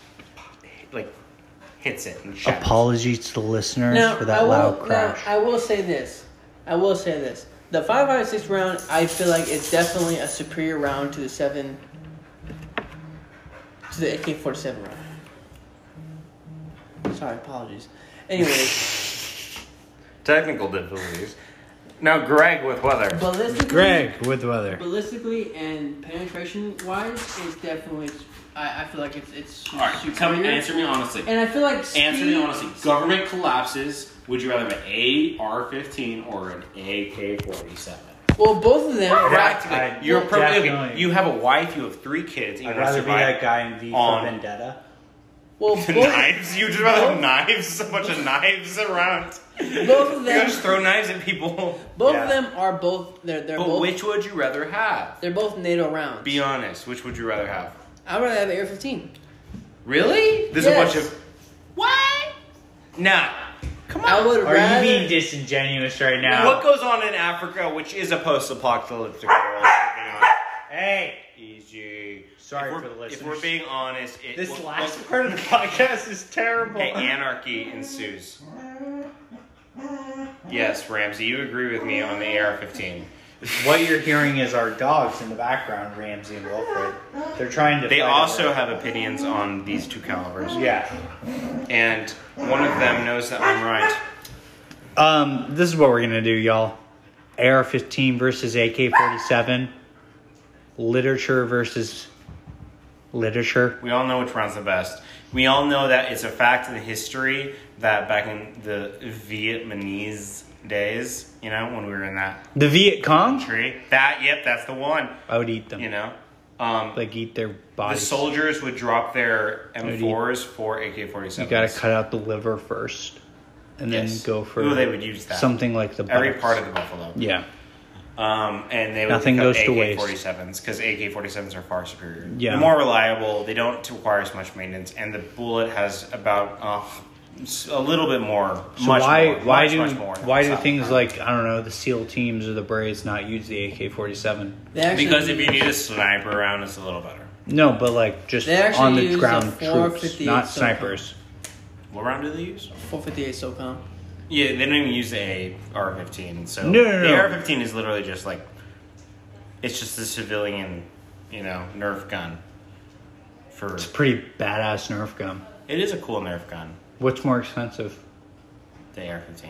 hits it and shatters. apologies to the listeners Now, for that loud crash. I will say this. The 5.56 round, I feel like it's definitely a superior round to the AK-47 round. Sorry, apologies. Anyway. Technical difficulties. Now, Greg with weather. Ballistically and penetration-wise, it's definitely... I feel like it's All right, tell me, answer me honestly. And I feel like Answer me honestly. Government collapses. Would you rather have an AR-15 or an AK-47? Well, both of them... You're you have a wife, you have 3 kids. I'd rather be that guy in V for Vendetta. Well, knives? You just rather have knives? A bunch of knives around? Both of them... You just throw knives at people? Both of them are both... They're but both, which would you rather have? They're both NATO rounds. Be honest. Which would you rather have? I'd rather have an AR-15. Really? There's a bunch of... What? Nah. Come on. Are you being disingenuous right now? What goes on in Africa, which is a post-apocalyptic world? Hey. Easy. Sorry for the listeners. If we're being honest... This last part of the podcast is terrible. Hey, anarchy ensues. Yes, Ramsey, you agree with me on the AR-15. What you're hearing is our dogs in the background, Ramsey and Wilfred. They're trying to... They also have opinions on these 2 calibers. Yeah. And one of them knows that I'm right. This is what we're going to do, y'all. AR-15 versus AK-47. Literature versus literature. We all know which one's the best. We all know that it's a fact in history that back in the Vietnamese days, you know, when we were in that... The Viet Cong? Country, that's the one. I would eat them. You know? Like eat their bodies. The soldiers would drop their M4s for AK-47s. You gotta cut out the liver first. And then go for... Ooh, they would use that. Something like the... Every part of the buffalo. Yeah. And they would Nothing goes to waste. waste. AK-47s because AK-47s are far superior. Yeah. They're more reliable. They don't require as much maintenance, and the bullet has about a little bit more. So why do things like, I don't know, the SEAL teams or the Braves not use the AK-47? Because if you need a sniper round, it's a little better. No, but like just on the ground troops, not snipers. What round do they use? 458 SOCOM. Yeah, they don't even use the AR-15. So no. The AR-15 is literally just like, it's just a civilian, Nerf gun. It's a pretty badass Nerf gun. It is a cool Nerf gun. What's more expensive? The AR-15.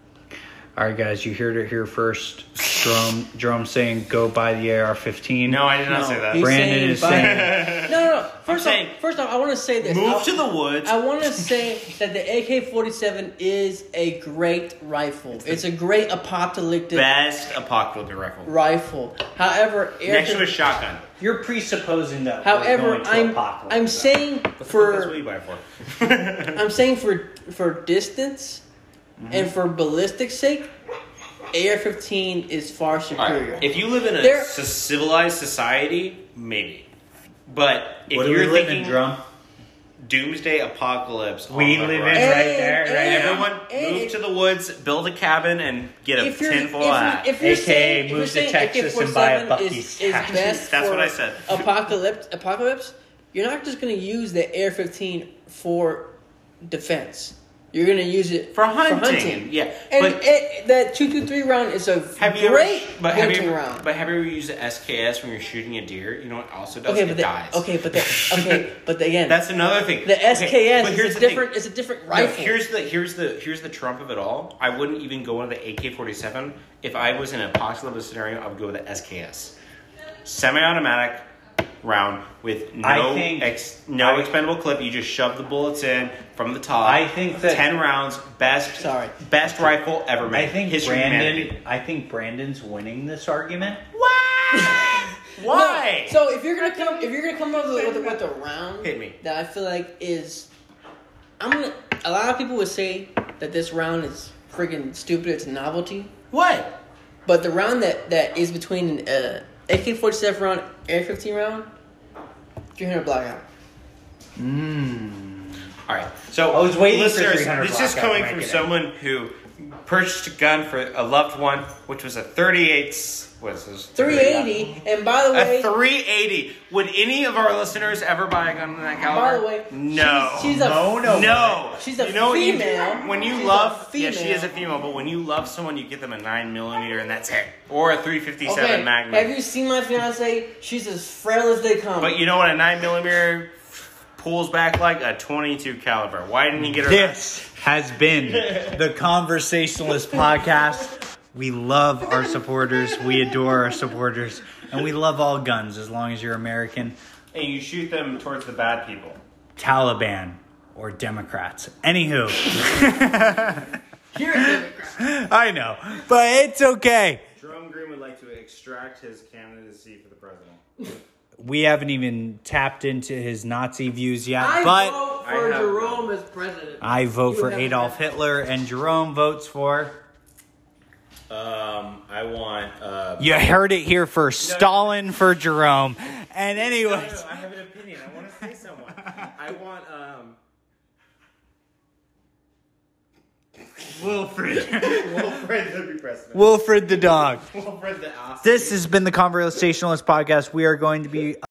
All right, guys, you heard it here first. Jerome saying go buy the AR-15. No, I did not say that. Brandon is saying... No. First off, I want to say this. Move to the woods. I want to say that the AK-47 is a great rifle. It's a great apocalyptic... Best apocalyptic rifle. However... Next to a shotgun. You're presupposing that However, I'm saying for... That's what you buy it for. I'm saying for distance and for ballistic sake, AR-15 is far superior. Right. If you live in a civilized society, maybe. But if you're thinking Drum? doomsday apocalypse, we live in right there. Everyone move to the woods, build a cabin, and get a tin full of hat. AKA move to Texas and buy a Buc-ee's hat. That's what I said. Apocalypse. You're not just going to use the AR-15 for defense. You're going to use it for hunting. Yeah. And that 223 round is a great hunting round. But have you ever used the SKS when you're shooting a deer? You know what also does? It dies. But again, that's another thing. The SKS is different. It's a different rifle. No, here's the trump of it all. I wouldn't even go with the AK-47. If I was in an apocalyptic scenario, I would go with the SKS, semi-automatic round with no expendable clip. You just shove the bullets in from the top. I think that 10 rounds, best rifle ever made. I think Brandon's winning this argument. Why? No, so if you're gonna come up with a round, hit me. That I feel like is, a lot of people would say that this round is freaking stupid. It's a novelty. What? But the round that is between AK-47 round, AR-15 round, 300 blackout. All right. So I was waiting for listeners, 300 this is coming from someone who purchased a gun for a loved one, which was a 38. What is this? 380. And by the way, a 380. Would any of our listeners ever buy a gun in that caliber? By the way, no. She's no. She's a female. When you love, yeah, she is a female. But when you love someone, you get them a 9mm, and that's it, or a 357 Magnum. Have you seen my fiance? She's as frail as they come. But you know what a 9mm pulls back like a .22 caliber. Why didn't he get arrested? This has been the Conversationalist Podcast. We love our supporters. We adore our supporters. And we love all guns as long as you're American. And you shoot them towards the bad people. Taliban or Democrats. Anywho. You're a Democrat. I know, but it's okay. Jerome Green would like to extract his candidacy for the president. We haven't even tapped into his Nazi views yet, I but vote for Jerome as president. I vote for Adolf Hitler, and Jerome votes for... I want... You heard it here first. Stalin for Jerome. And anyways... No, I have an opinion. I want to say someone. I want, Wilfred. Wilfred to be president. Wilfred the dog. Wilfred the ass. This has been the Conversationalist Podcast. We are going to be...